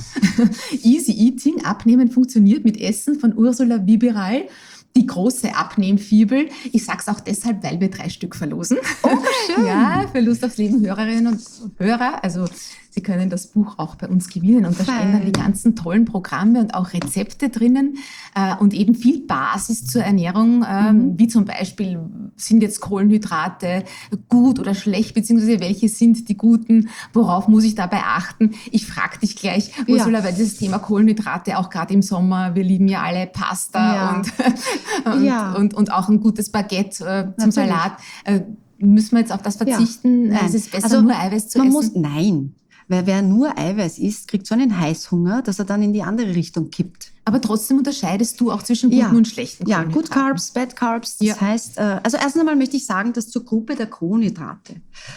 Easy Eating, Abnehmen funktioniert mit Essen von Ursula Wiberal. Die große Abnehmfibel. Ich sage es auch deshalb, weil wir drei Stück verlosen. Oh, schön. Ja, für Lust aufs Leben Hörerinnen und Hörer. Also Sie können das Buch auch bei uns gewinnen. Und da stehen dann die ganzen tollen Programme und auch Rezepte drinnen äh, und eben viel Basis zur Ernährung, äh, mhm. wie zum Beispiel, sind jetzt Kohlenhydrate gut oder schlecht, beziehungsweise welche sind die guten, worauf muss ich dabei achten? Ich frage dich gleich, Ursula, ja. weil dieses Thema Kohlenhydrate auch gerade im Sommer, wir lieben ja alle Pasta ja. und, und, ja. und, und auch ein gutes Baguette äh, zum Natürlich. Salat. Äh, müssen wir jetzt auf das verzichten? Ja. Es ist besser, also, nur Eiweiß zu man essen? Muss, nein. Weil wer nur Eiweiß isst, kriegt so einen Heißhunger, dass er dann in die andere Richtung kippt. Aber trotzdem unterscheidest du auch zwischen guten ja. und schlechten Ja, Kohlenhydraten. Good Carbs, Bad Carbs. Das ja. heißt, äh, also erst einmal möchte ich sagen, dass zur Gruppe der Kohlenhydrate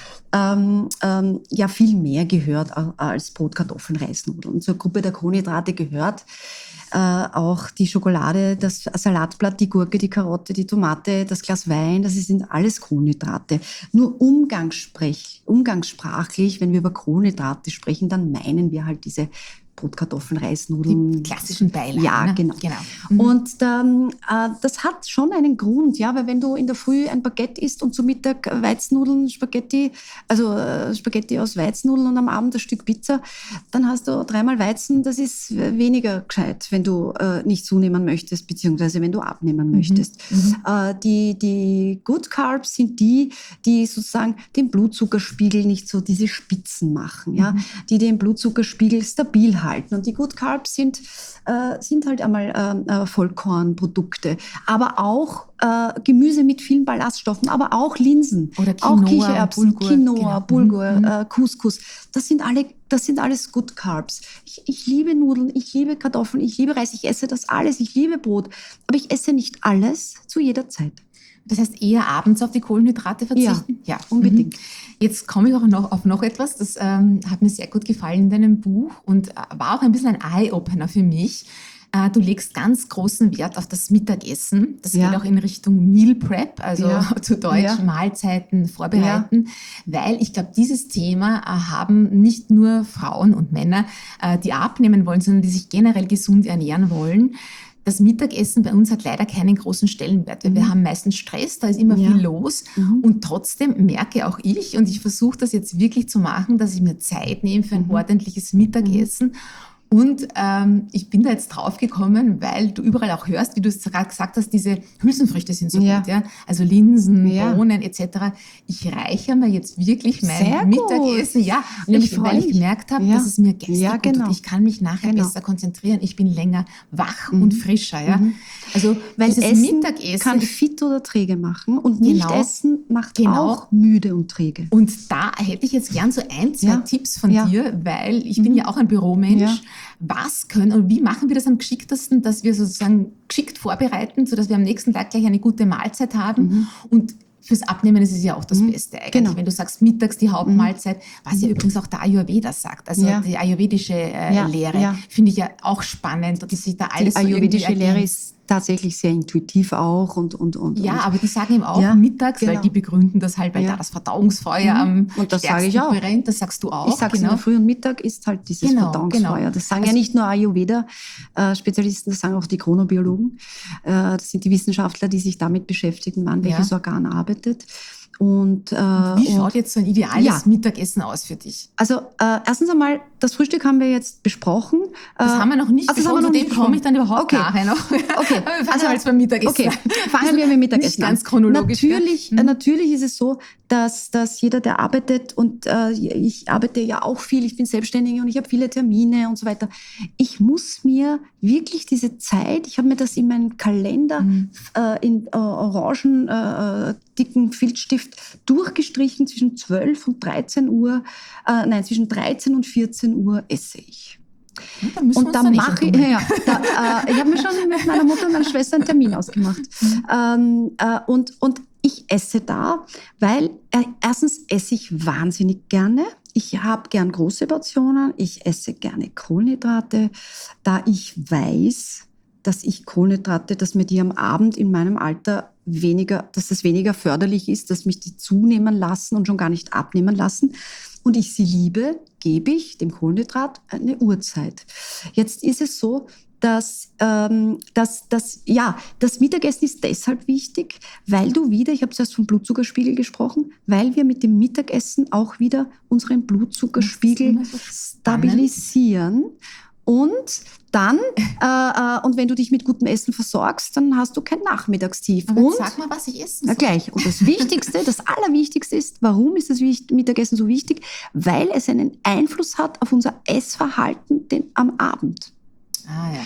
ähm, ähm, ja viel mehr gehört als Brot, Kartoffeln, Reisnudeln. Und zur Gruppe der Kohlenhydrate gehört äh, auch die Schokolade, das Salatblatt, die Gurke, die Karotte, die Tomate, das Glas Wein. Das sind alles Kohlenhydrate. Nur umgangssprech, umgangssprachlich, wenn wir über Kohlenhydrate sprechen, dann meinen wir halt diese Brot, Kartoffeln, Reisnudeln. Die klassischen Beilagen. Ja, ne? genau. genau. Mhm. Und ähm, äh, das hat schon einen Grund, ja, weil wenn du in der Früh ein Baguette isst und zu Mittag Weizennudeln, Spaghetti, also äh, Spaghetti aus Weizennudeln und am Abend ein Stück Pizza, dann hast du dreimal Weizen, das ist weniger gescheit, wenn du äh, nicht zunehmen möchtest, beziehungsweise wenn du abnehmen Mhm. möchtest. Mhm. Äh, die, die Good Carbs sind die, die sozusagen den Blutzuckerspiegel nicht so diese Spitzen machen, ja, Mhm. die den Blutzuckerspiegel stabil halten. Und die Good Carbs sind, äh, sind halt einmal äh, Vollkornprodukte, aber auch äh, Gemüse mit vielen Ballaststoffen, aber auch Linsen, Oder auch Quinoa, Kichererbsen, Bulgur, Quinoa, genau. Bulgur, Mhm. äh, Couscous. Das sind alle, das sind alles Good Carbs. Ich, ich liebe Nudeln, ich liebe Kartoffeln, ich liebe Reis, ich esse das alles, ich liebe Brot, aber ich esse nicht alles zu jeder Zeit. Das heißt, eher abends auf die Kohlenhydrate verzichten? Ja, unbedingt. Mhm. Jetzt komme ich auch noch auf noch etwas, das ähm, hat mir sehr gut gefallen in deinem Buch und äh, war auch ein bisschen ein Eye-Opener für mich. Äh, du legst ganz großen Wert auf das Mittagessen. Das Ja. geht auch in Richtung Meal Prep, also Ja. zu Deutsch Ja. Mahlzeiten vorbereiten, weil ich glaube, dieses Thema äh, haben nicht nur Frauen und Männer, äh, die abnehmen wollen, sondern die sich generell gesund ernähren wollen. Das Mittagessen bei uns hat leider keinen großen Stellenwert. Mhm. Wir haben meistens Stress, da ist immer ja. viel los. Mhm. Und trotzdem merke auch ich, und ich versuche das jetzt wirklich zu machen, dass ich mir Zeit nehme für ein mhm. ordentliches Mittagessen. Mhm. Und ähm, ich bin da jetzt drauf gekommen, weil du überall auch hörst, wie du es gerade gesagt hast, diese Hülsenfrüchte sind so ja. gut, ja, also Linsen, ja. Bohnen et cetera. Ich reichere mir jetzt wirklich mein Sehr Mittagessen, gut. ja, nämlich weil ich gemerkt habe, ja. dass es mir geistig ja, genau. gut tut. Ich kann mich nachher genau. besser konzentrieren. Ich bin länger wach mhm. und frischer, ja. Mhm. Also weil dieses Essen Mittagessen kann fit oder träge machen und nicht genau. essen macht genau. auch müde und träge. Und da hätte ich jetzt gern so ein, zwei ja. Tipps von ja. dir, weil ich mhm. bin ja auch ein Büromensch. Ja. Was können und wie machen wir das am geschicktesten, dass wir sozusagen geschickt vorbereiten, sodass wir am nächsten Tag gleich eine gute Mahlzeit haben? Mhm. Und fürs Abnehmen ist es ja auch das mhm. Beste eigentlich. Genau. Wenn du sagst, mittags die Hauptmahlzeit, was ja übrigens auch der Ayurveda sagt, also ja. die ayurvedische äh, ja. Lehre, ja. finde ich ja auch spannend. Und dass sich da alles die so ayurvedische Lehre ist tatsächlich sehr intuitiv auch. Und, und, und, ja, und. aber die sagen eben auch ja, mittags, genau. weil die begründen das halt, weil ja. da das Verdauungsfeuer mhm. am und das sage ich auch. brennt. Das sagst du auch. Ich sage es genau. in der Früh und Mittag ist halt dieses genau, Verdauungsfeuer. Genau. Das sagen also, ja nicht nur Ayurveda-Spezialisten, das sagen auch die Chronobiologen. Das sind die Wissenschaftler, die sich damit beschäftigen, wann welches ja. Organ arbeitet. Und, äh, und wie schaut und, jetzt so ein ideales ja. Mittagessen aus für dich? Also äh, erstens einmal, das Frühstück haben wir jetzt besprochen. Das äh, haben wir noch nicht also besprochen, zu dem komme ich dann überhaupt okay. nachher noch. Okay, aber wir fangen also, jetzt beim Mittagessen okay. an. Fangen wir mit dem Mittagessen nicht ganz chronologisch. Natürlich, ja. äh, natürlich ist es so, dass, dass jeder, der arbeitet, und äh, ich arbeite ja auch viel, ich bin Selbstständige und ich habe viele Termine und so weiter. Ich muss mir wirklich diese Zeit, ich habe mir das in meinen Kalender mhm. äh, in äh, orangen, äh, dicken Filzstift durchgestrichen, zwischen zwölf und dreizehn Uhr, äh, nein, zwischen dreizehn und vierzehn Uhr esse ich. Ja, da und dann mache ich, ja, da, äh, ich habe mir schon mit meiner Mutter und meiner Schwester einen Termin ausgemacht. Mhm. Ähm, äh, und, und ich esse da, weil äh, erstens esse ich wahnsinnig gerne. Ich habe gern große Portionen. Ich esse gerne Kohlenhydrate, da ich weiß, dass ich Kohlenhydrate, dass mir die am Abend in meinem Alter weniger, dass es weniger förderlich ist, dass mich die zunehmen lassen und schon gar nicht abnehmen lassen. Und ich sie liebe, gebe ich dem Kohlenhydrat eine Uhrzeit. Jetzt ist es so, dass, ähm, dass, dass ja, das Mittagessen ist deshalb wichtig, weil du wieder, ich habe zuerst vom Blutzuckerspiegel gesprochen, weil wir mit dem Mittagessen auch wieder unseren Blutzuckerspiegel so stabilisieren. Und dann, äh, äh, und wenn du dich mit gutem Essen versorgst, dann hast du kein Nachmittagstief. Aber und, sag mal, was ich essen soll. Na gleich. Und das Wichtigste, das Allerwichtigste ist, warum ist das Mittagessen so wichtig? Weil es einen Einfluss hat auf unser Essverhalten den, am Abend. Ah, ja.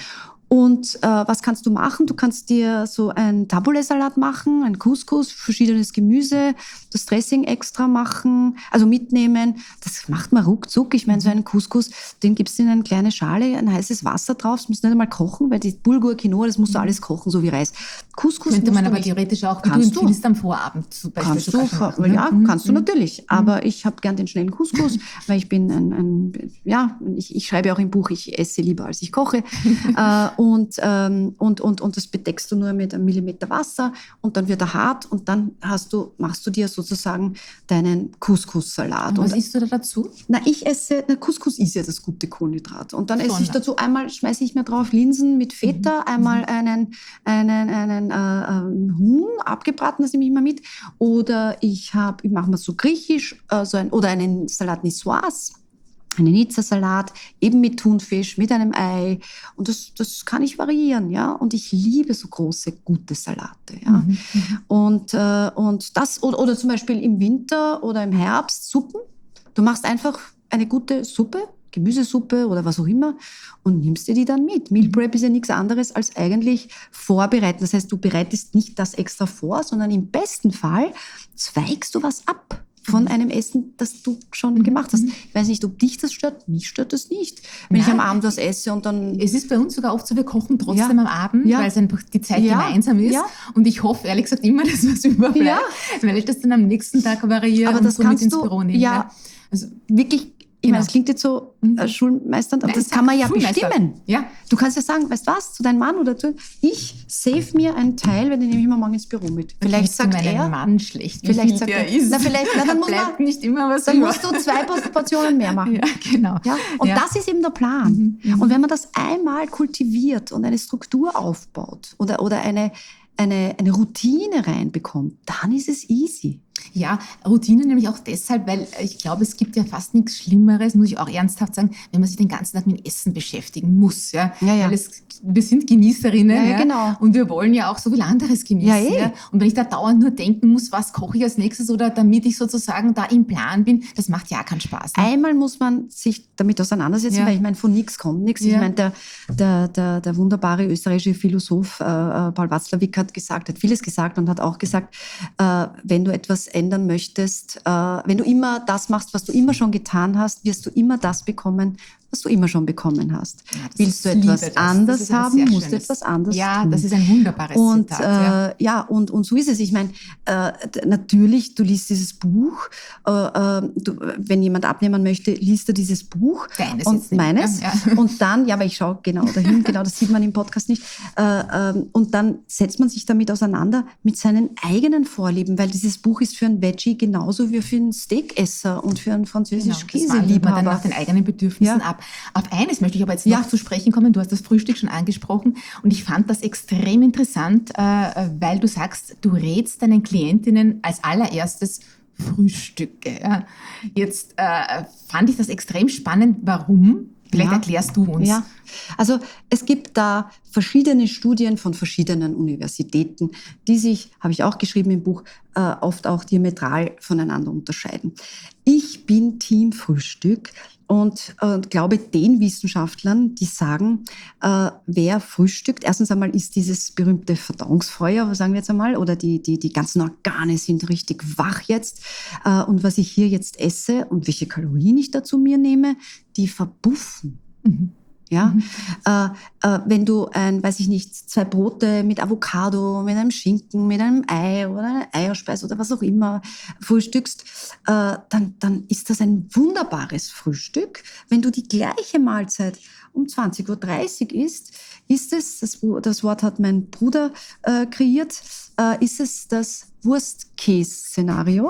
Und äh, was kannst du machen? Du kannst dir so einen Tabbouleh-Salat machen, einen Couscous, verschiedenes Gemüse, das Dressing extra machen, also mitnehmen. Das macht man ruckzuck. Ich meine, so einen Couscous, den gibst du in eine kleine Schale, ein heißes Wasser drauf. Das musst du nicht einmal kochen, weil die Bulgur, Quinoa, das musst du alles kochen, so wie Reis. Couscous könnte man musst du aber nicht. theoretisch auch, wie Kannst du empfiehlst, am Vorabend zum Beispiel. Kannst du, sogar schon machen, ne? ja, Mhm. kannst du Mhm. natürlich. Aber ich habe gern den schnellen Couscous, weil ich bin ein, ein ja, ich, ich schreibe auch im Buch, ich esse lieber, als ich koche. äh, und, ähm, und, und, und das bedeckst du nur mit einem Millimeter Wasser und dann wird er hart und dann hast du, machst du dir sozusagen deinen Couscous-Salat. Und was Und, isst du da dazu? na, ich esse, na, Couscous ist ja das gute Kohlenhydrat. Und dann esse Schon, ich dazu einmal, schmeiße ich mir drauf Linsen mit Feta, Mhm. einmal einen, einen, einen äh, ähm, Huhn, abgebraten, das nehme ich immer mit. Oder ich habe, ich mache mal so griechisch, äh, so ein, oder einen Salat Niçoise. Einen Nizza-Salat, eben mit Thunfisch, mit einem Ei. Und das, das kann ich variieren, ja. Und ich liebe so große, gute Salate, ja. Mhm. Und, äh, und das, oder, oder zum Beispiel im Winter oder im Herbst Suppen. Du machst einfach eine gute Suppe, Gemüsesuppe oder was auch immer und nimmst dir die dann mit. Meal Prep ist ja nichts anderes als eigentlich vorbereiten. Das heißt, du bereitest nicht das extra vor, sondern im besten Fall zweigst du was ab von einem Essen, das du schon gemacht hast. Ich weiß nicht, ob dich das stört. Mich stört das nicht. Wenn ich Nein. am Abend was esse und dann... Es ist bei uns sogar oft so, wir kochen trotzdem Ja. am Abend, Ja. weil es einfach die Zeit Ja. gemeinsam ist. Ja. Und ich hoffe, ehrlich gesagt, immer, dass was überbleibt, Ja. weil ich das dann am nächsten Tag variiere Aber und das so mit kannst ins du- Büro nehme. ja. Also, Wirklich, ich Genau. meine, es klingt jetzt so äh, schulmeisternd, aber Nein, das kann man ja Schulmeister. bestimmen. Ja. Du kannst ja sagen, weißt du was, zu deinem Mann oder zu... Ich save mir einen Teil, weil den nehme ich mir morgen ins Büro mit. Vielleicht Kennst du sagt meinen er... Mann schlecht, wie Vielleicht viel sagt der er- ist. Na, vielleicht- na, dann Da muss bleibt man- nicht immer was Dann über. musst du zwei Portionen mehr machen. Ja, genau. Ja? Und Ja. das ist eben der Plan. Und wenn man das einmal kultiviert und eine Struktur aufbaut oder, oder eine, eine, eine Routine reinbekommt, dann ist es easy. Ja, Routine nämlich auch deshalb, weil ich glaube, es gibt ja fast nichts Schlimmeres, muss ich auch ernsthaft sagen, wenn man sich den ganzen Tag mit Essen beschäftigen muss. Ja? Ja, ja. Weil es, wir sind Genießerinnen, Ja, ja, ja, genau. und wir wollen ja auch so viel anderes genießen. Ja, eh. Ja? Und wenn ich da dauernd nur denken muss, was koche ich als nächstes oder damit ich sozusagen da im Plan bin, das macht ja auch keinen Spaß. Ne? Einmal muss man sich damit auseinandersetzen, Ja. weil ich meine, von nichts kommt nichts. Ich Ja. meine, der, der, der, der wunderbare österreichische Philosoph äh, äh, Paul Watzlawick hat gesagt, hat vieles gesagt und hat auch gesagt, äh, wenn du etwas ändern möchtest, äh, wenn du immer das machst, was du immer schon getan hast, wirst du immer das bekommen, was du immer schon bekommen hast. Ja, das Willst du ist- liebe etwas das. anders Das ist ein haben, sehr musst du schönes- etwas anders Ja, tun. das ist ein wunderbares Und Zitat. Ja. äh, ja, und, und so ist es. Ich meine, äh, d- natürlich, du liest dieses Buch. Äh, äh, du, wenn jemand abnehmen möchte, liest er dieses Buch. Deines und jetzt nicht, meines. ja, ja. Und dann, ja, aber ich schaue genau dahin, genau, das sieht man im Podcast nicht. Äh, ähm, und dann setzt man sich damit auseinander mit seinen eigenen Vorlieben, weil dieses Buch ist für einen Veggie genauso wie für einen Steakesser und für einen Genau, das wandelt man dann Französisch-Käse-Liebhaber. nach den eigenen Bedürfnissen Ja. ab. Auf eines möchte ich aber jetzt Ja. noch zu sprechen kommen. Du hast das Frühstück schon angesprochen und ich fand das extrem interessant, äh, weil du sagst, du rätst deinen Klientinnen als allererstes Frühstücke. Ja. Jetzt äh, fand ich das extrem spannend. Warum? Vielleicht Ja. erklärst du uns. Ja, also es gibt da verschiedene Studien von verschiedenen Universitäten, die sich, habe ich auch geschrieben im Buch, äh, oft auch diametral voneinander unterscheiden. Ich bin Team Frühstück und äh, glaube den Wissenschaftlern, die sagen, äh, wer frühstückt, erstens einmal ist dieses berühmte Verdauungsfeuer, sagen wir jetzt einmal, oder die, die, die ganzen Organe sind richtig wach jetzt. Äh, und was ich hier jetzt esse und welche Kalorien ich dazu mir nehme, die verpuffen. Mhm. Ja, Mhm. äh, äh, wenn du ein, weiß ich nicht, zwei Brote mit Avocado, mit einem Schinken, mit einem Ei oder einer Eierspeise oder was auch immer frühstückst, äh, dann, dann ist das ein wunderbares Frühstück. Wenn du die gleiche Mahlzeit um zwanzig Uhr dreißig isst, ist es, das, das Wort hat mein Bruder äh, kreiert, äh, ist es das Worst-Case-Szenario.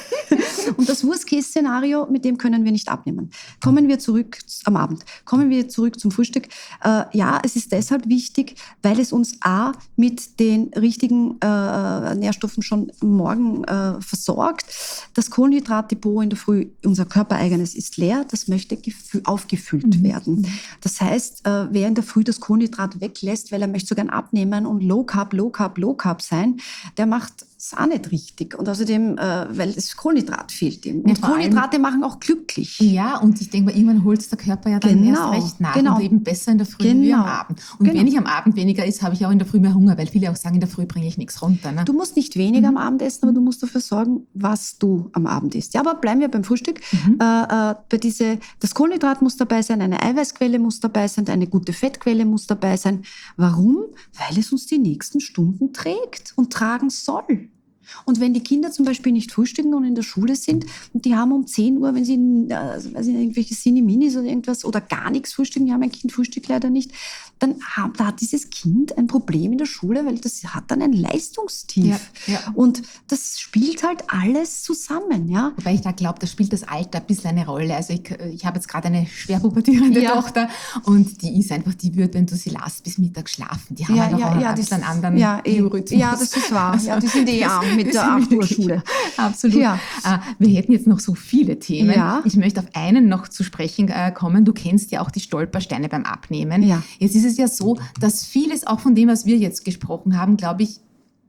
Und das Worst-Case-Szenario, mit dem können wir nicht abnehmen. Kommen wir zurück am Abend. Kommen wir zurück zum Frühstück. Äh, ja, es ist deshalb wichtig, weil es uns A, mit den richtigen äh, Nährstoffen schon morgen äh, versorgt. Das Kohlenhydratdepot in der Früh, unser körpereigenes, ist leer. Das möchte gefü- aufgefüllt Mhm. werden. Das heißt, äh, wer in der Früh das Kohlenhydrat weglässt, weil er möchte so gern abnehmen und Low Carb, Low Carb, Low Carb sein, der macht ist auch nicht richtig. Und außerdem, äh, weil das Kohlenhydrat fehlt ihm. Und Ja, Kohlenhydrate machen auch glücklich. Ja, und ich denke mal, irgendwann holt es der Körper ja dann Genau, erst recht nach genau. und eben besser in der Früh wie Genau, am Abend. Und genau. wenn ich am Abend weniger esse, habe ich auch in der Früh mehr Hunger, weil viele auch sagen, in der Früh bringe ich nichts runter. Ne? Du musst nicht weniger Mhm. am Abend essen, aber du musst dafür sorgen, was du am Abend isst. Ja, aber bleiben wir beim Frühstück. Mhm. Äh, äh, bei diese, das Kohlenhydrat muss dabei sein, eine Eiweißquelle muss dabei sein, eine gute Fettquelle muss dabei sein. Warum? Weil es uns die nächsten Stunden trägt und tragen soll. Und wenn die Kinder zum Beispiel nicht frühstücken und in der Schule sind und die haben um zehn Uhr, wenn sie äh, weiß ich, irgendwelche Cineminis oder irgendwas oder gar nichts frühstücken, ja, mein Kind frühstückt leider nicht, dann hat, da hat dieses Kind ein Problem in der Schule, weil das hat dann ein Leistungstief. Ja, ja. Und das spielt halt alles zusammen, ja. Wobei ich da glaube, da spielt das Alter ein bisschen eine Rolle. Also ich, ich habe jetzt gerade eine schwer pubertierende Ja. Tochter und die ist einfach, die wird, wenn du sie lässt, bis Mittag schlafen. Die haben Ja, einfach ja, auch ja, ein das- bisschen einen anderen ja, eh. Biorhythmus. Ja, das ist wahr. Ja, die sind eh das- arm mit das der sind acht Uhr wirklich- Schule. Absolut. Ja. Äh, Wir hätten jetzt noch so viele Themen. Ja. Ich möchte auf einen noch zu sprechen äh, kommen. Du kennst ja auch die Stolpersteine beim Abnehmen. Ja. Jetzt ist es ja so, dass vieles auch von dem, was wir jetzt gesprochen haben, glaube ich,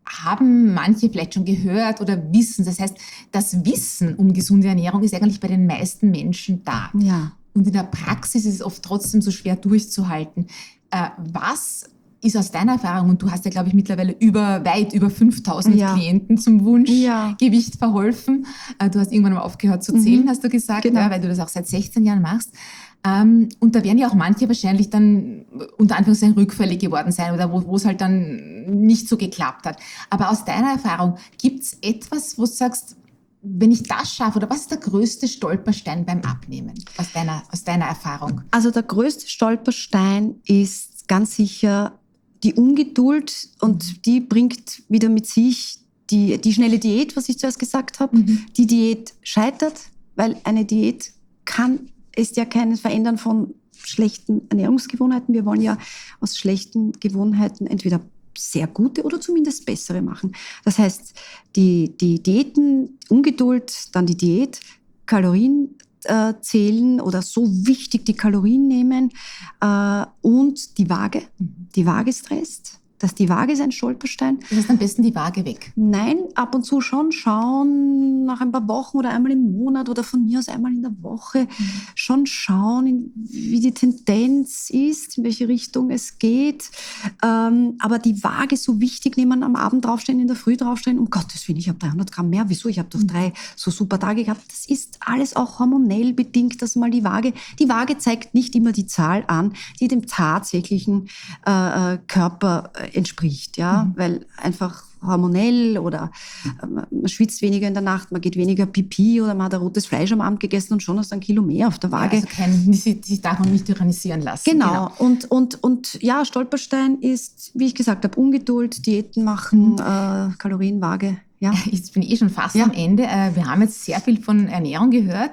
haben manche vielleicht schon gehört oder wissen. Das heißt, das Wissen um gesunde Ernährung ist eigentlich bei den meisten Menschen da. Ja. Und in der Praxis ist es oft trotzdem so schwer durchzuhalten. Äh, was ist aus deiner Erfahrung, und du hast ja, glaube ich, mittlerweile über, weit über fünftausend Ja. Klienten zum Ja. Wunschgewicht verholfen. Äh, du hast irgendwann mal aufgehört zu zählen, Mhm. hast du gesagt, Genau. ja, weil du das auch seit sechzehn Jahren machst. Ähm, und da werden ja auch manche wahrscheinlich dann unter Anführungszeichen rückfällig geworden sein oder wo wo es halt dann nicht so geklappt hat. Aber aus deiner Erfahrung, gibt es etwas, wo du sagst, wenn ich das schaffe, oder was ist der größte Stolperstein beim Abnehmen aus deiner, aus deiner Erfahrung? Also der größte Stolperstein ist ganz sicher die Ungeduld und die bringt wieder mit sich die, die schnelle Diät, was ich zuerst gesagt habe. Mhm. Die Diät scheitert, weil eine Diät kann, ist ja kein Verändern von schlechten Ernährungsgewohnheiten. Wir wollen ja aus schlechten Gewohnheiten entweder sehr gute oder zumindest bessere machen. Das heißt, die, die Diäten, Ungeduld, dann die Diät, Kalorien äh, zählen oder so wichtig die Kalorien nehmen äh, und die Waage. Die Waage stresst. Dass die Waage ist ein Stolperstein. Das heißt am besten die Waage weg. Nein, ab und zu schon schauen, nach ein paar Wochen oder einmal im Monat oder von mir aus einmal in der Woche, schon schauen, wie die Tendenz ist, in welche Richtung es geht. Ähm, aber die Waage so wichtig nehmen, am Abend draufstehen, in der Früh draufstehen, um Gottes Willen, ich habe dreihundert Gramm mehr, wieso? Ich habe doch drei so super Tage gehabt. Das ist alles auch hormonell bedingt, dass mal die Waage, die Waage zeigt nicht immer die Zahl an, die dem tatsächlichen äh, Körper entspricht, ja, mhm. weil einfach hormonell oder äh, man schwitzt weniger in der Nacht, man geht weniger Pipi oder man hat ein rotes Fleisch am Abend gegessen und schon hast du ein Kilo mehr auf der Waage. Ja, also kein, sie, sie darf man nicht tyrannisieren lassen. Genau. genau. Und, und, und ja, Stolperstein ist, wie ich gesagt habe, Ungeduld, Diäten machen, mhm. äh, Kalorienwaage. Ja. Jetzt bin ich eh schon fast ja. am Ende. Wir haben jetzt sehr viel von Ernährung gehört.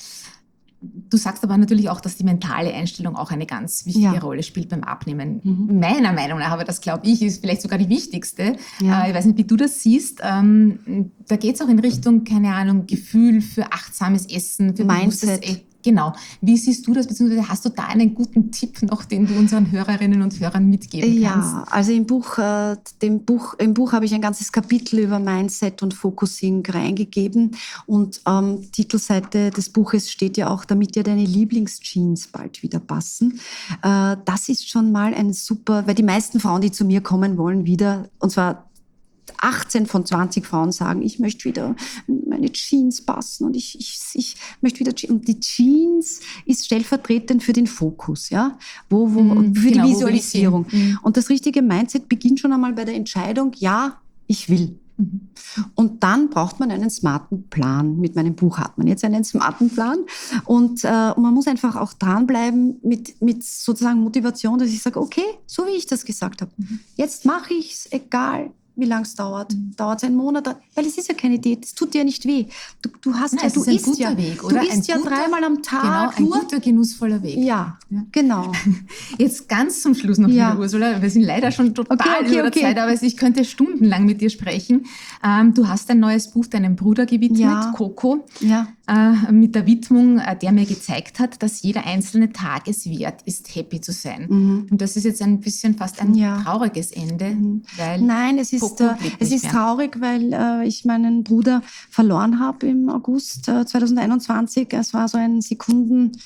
Du sagst aber natürlich auch, dass die mentale Einstellung auch eine ganz wichtige ja. Rolle spielt beim Abnehmen. Mhm. Meiner Meinung nach, aber das glaube ich, ist vielleicht sogar die wichtigste. Ja. Ich weiß nicht, wie du das siehst. Da geht es auch in Richtung, keine Ahnung, Gefühl für achtsames Essen, für Mindset. Essen. Genau. Wie siehst du das, beziehungsweise hast du da einen guten Tipp noch, den du unseren Hörerinnen und Hörern mitgeben kannst? Ja, also im Buch, äh, dem Buch, im Buch habe ich ein ganzes Kapitel über Mindset und Focusing reingegeben und ähm, Titelseite des Buches steht ja auch, damit dir deine Lieblingsjeans bald wieder passen. Äh, das ist schon mal ein super, weil die meisten Frauen, die zu mir kommen, wollen wieder, und zwar achtzehn von zwanzig Frauen sagen, ich möchte wieder meine Jeans passen und ich, ich, ich möchte wieder Jeans. Und die Jeans ist stellvertretend für den Fokus, ja, wo, wo, mm, für genau, die Visualisierung. Mm. Und das richtige Mindset beginnt schon einmal bei der Entscheidung, ja, ich will. Mhm. Und dann braucht man einen smarten Plan. Mit meinem Buch hat man jetzt einen smarten Plan. Und, äh, und man muss einfach auch dranbleiben mit, mit sozusagen Motivation, dass ich sage, okay, so wie ich das gesagt habe, mhm. jetzt mache ich es, egal wie lange es dauert. Mhm. Dauert es einen Monat? Weil es ist ja keine Diät, es tut dir nicht weh. Du, du hast Nein, ja, du ist ein isst guter ja, Weg, oder? Du isst ein ja guter, dreimal am Tag. Genau, ein nur, guter, genussvoller Weg. Ja, ja. genau. Jetzt ganz zum Schluss noch, ja. liebe Ursula, wir sind leider schon total okay, okay, über der okay. Zeit, aber ich könnte stundenlang mit dir sprechen. Ähm, du hast ein neues Buch deinem Bruder gewidmet, ja. Coco. Ja. äh, mit der Widmung, äh, der mir gezeigt hat, dass jeder einzelne Tag es wert ist, happy zu sein. Mhm. Und das ist jetzt ein bisschen fast ein ja. trauriges Ende. Mhm. Weil Nein, es ist, äh, es ist traurig, weil äh, ich meinen Bruder verloren habe im August äh, zwanzig einundzwanzig. Es war so ein Sekundentod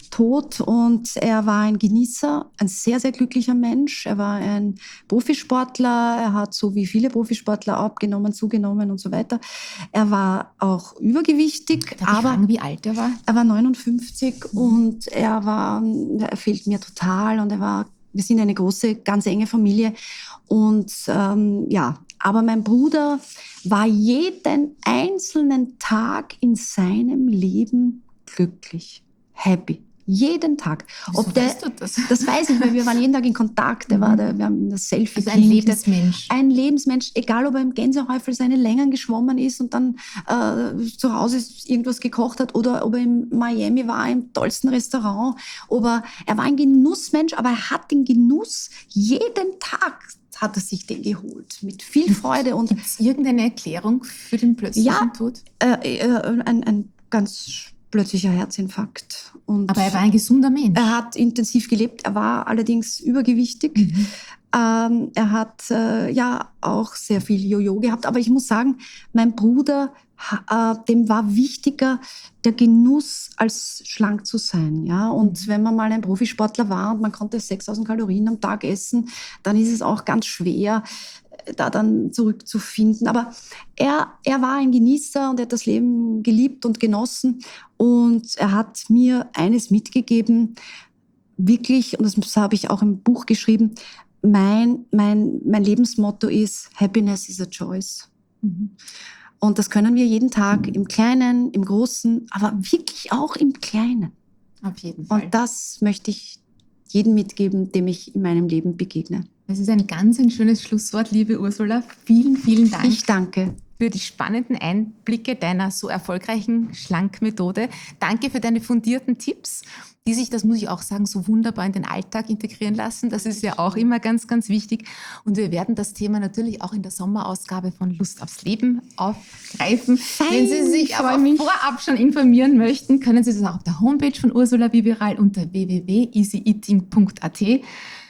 und er war ein Genießer, ein sehr, sehr glücklicher Mensch. Er war ein Profisportler, er hat so wie viele Profisportler abgenommen, zugenommen und so weiter. Er war auch übergewichtig. Darf aber ich fragen, wie alt er war? Er war neunundfünfzig mhm. und er war, er fehlt mir total und er war, wir sind eine große, ganz enge Familie und ähm, ja, aber mein Bruder war jeden einzelnen Tag in seinem Leben glücklich, happy. Jeden Tag. Wieso Ob der, weißt du das? Das weiß ich, weil wir waren jeden Tag in Kontakt. Der war der, wir haben das Selfie. Also ein Lebensmensch. Ein Lebensmensch, egal ob er im Gänsehäufel seine Längen geschwommen ist und dann äh, zu Hause irgendwas gekocht hat oder ob er in Miami war, im tollsten Restaurant. Ob er, er war ein Genussmensch, aber er hat den Genuss jeden Tag hat er sich den geholt. Mit viel Freude. Gibt es irgendeine Erklärung für den plötzlichen ja, Tod? Äh, äh, ein, ein ganz plötzlicher Herzinfarkt. Und aber er war ein gesunder Mensch. Er hat intensiv gelebt, er war allerdings übergewichtig. Mhm. Ähm, er hat äh, ja auch sehr viel Jojo gehabt. Aber ich muss sagen, mein Bruder, äh, dem war wichtiger der Genuss, als schlank zu sein. Ja? Und mhm. wenn man mal ein Profisportler war und man konnte sechstausend Kalorien am Tag essen, dann ist es auch ganz schwer, da dann zurückzufinden. Aber er, er war ein Genießer und er hat das Leben geliebt und genossen. Und er hat mir eines mitgegeben, wirklich, und das habe ich auch im Buch geschrieben, mein, mein, mein Lebensmotto ist, Happiness is a choice. Mhm. Und das können wir jeden Tag im Kleinen, im Großen, aber wirklich auch im Kleinen. Auf jeden Fall. Und das möchte ich jedem mitgeben, dem ich in meinem Leben begegne. Das ist ein ganz ein schönes Schlusswort, liebe Ursula. Vielen, vielen Dank. Ich danke. Für die spannenden Einblicke deiner so erfolgreichen Schlankmethode. Danke für deine fundierten Tipps, die sich, das muss ich auch sagen, so wunderbar in den Alltag integrieren lassen. Das ist ja auch immer ganz, ganz wichtig. Und wir werden das Thema natürlich auch in der Sommerausgabe von Lust aufs Leben aufgreifen. Fein, Wenn Sie sich aber mich. vorab schon informieren möchten, können Sie das auch auf der Homepage von Ursula Wybiral unter w w w punkt easy eating punkt a t.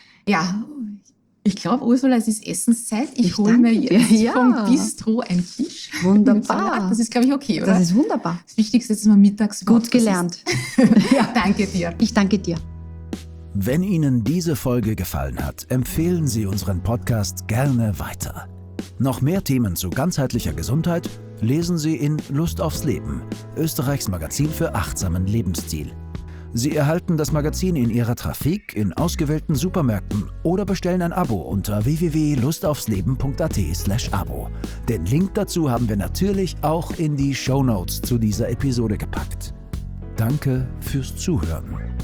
Ja, ich glaube, Ursula, es ist Essenszeit. Ich, ich hole mir jetzt ja. vom Bistro einen Tisch. Wunderbar. Das ist, glaube ich, okay, oder? Das ist wunderbar. Das Wichtigste ist, dass man mittags gut gelernt. Ja, danke dir. Ich danke dir. Wenn Ihnen diese Folge gefallen hat, empfehlen Sie unseren Podcast gerne weiter. Noch mehr Themen zu ganzheitlicher Gesundheit lesen Sie in Lust aufs Leben, Österreichs Magazin für achtsamen Lebensstil. Sie erhalten das Magazin in Ihrer Trafik, in ausgewählten Supermärkten oder bestellen ein Abo unter w w w punkt lustaufsleben punkt a t slash abo. Den Link dazu haben wir natürlich auch in die Shownotes zu dieser Episode gepackt. Danke fürs Zuhören.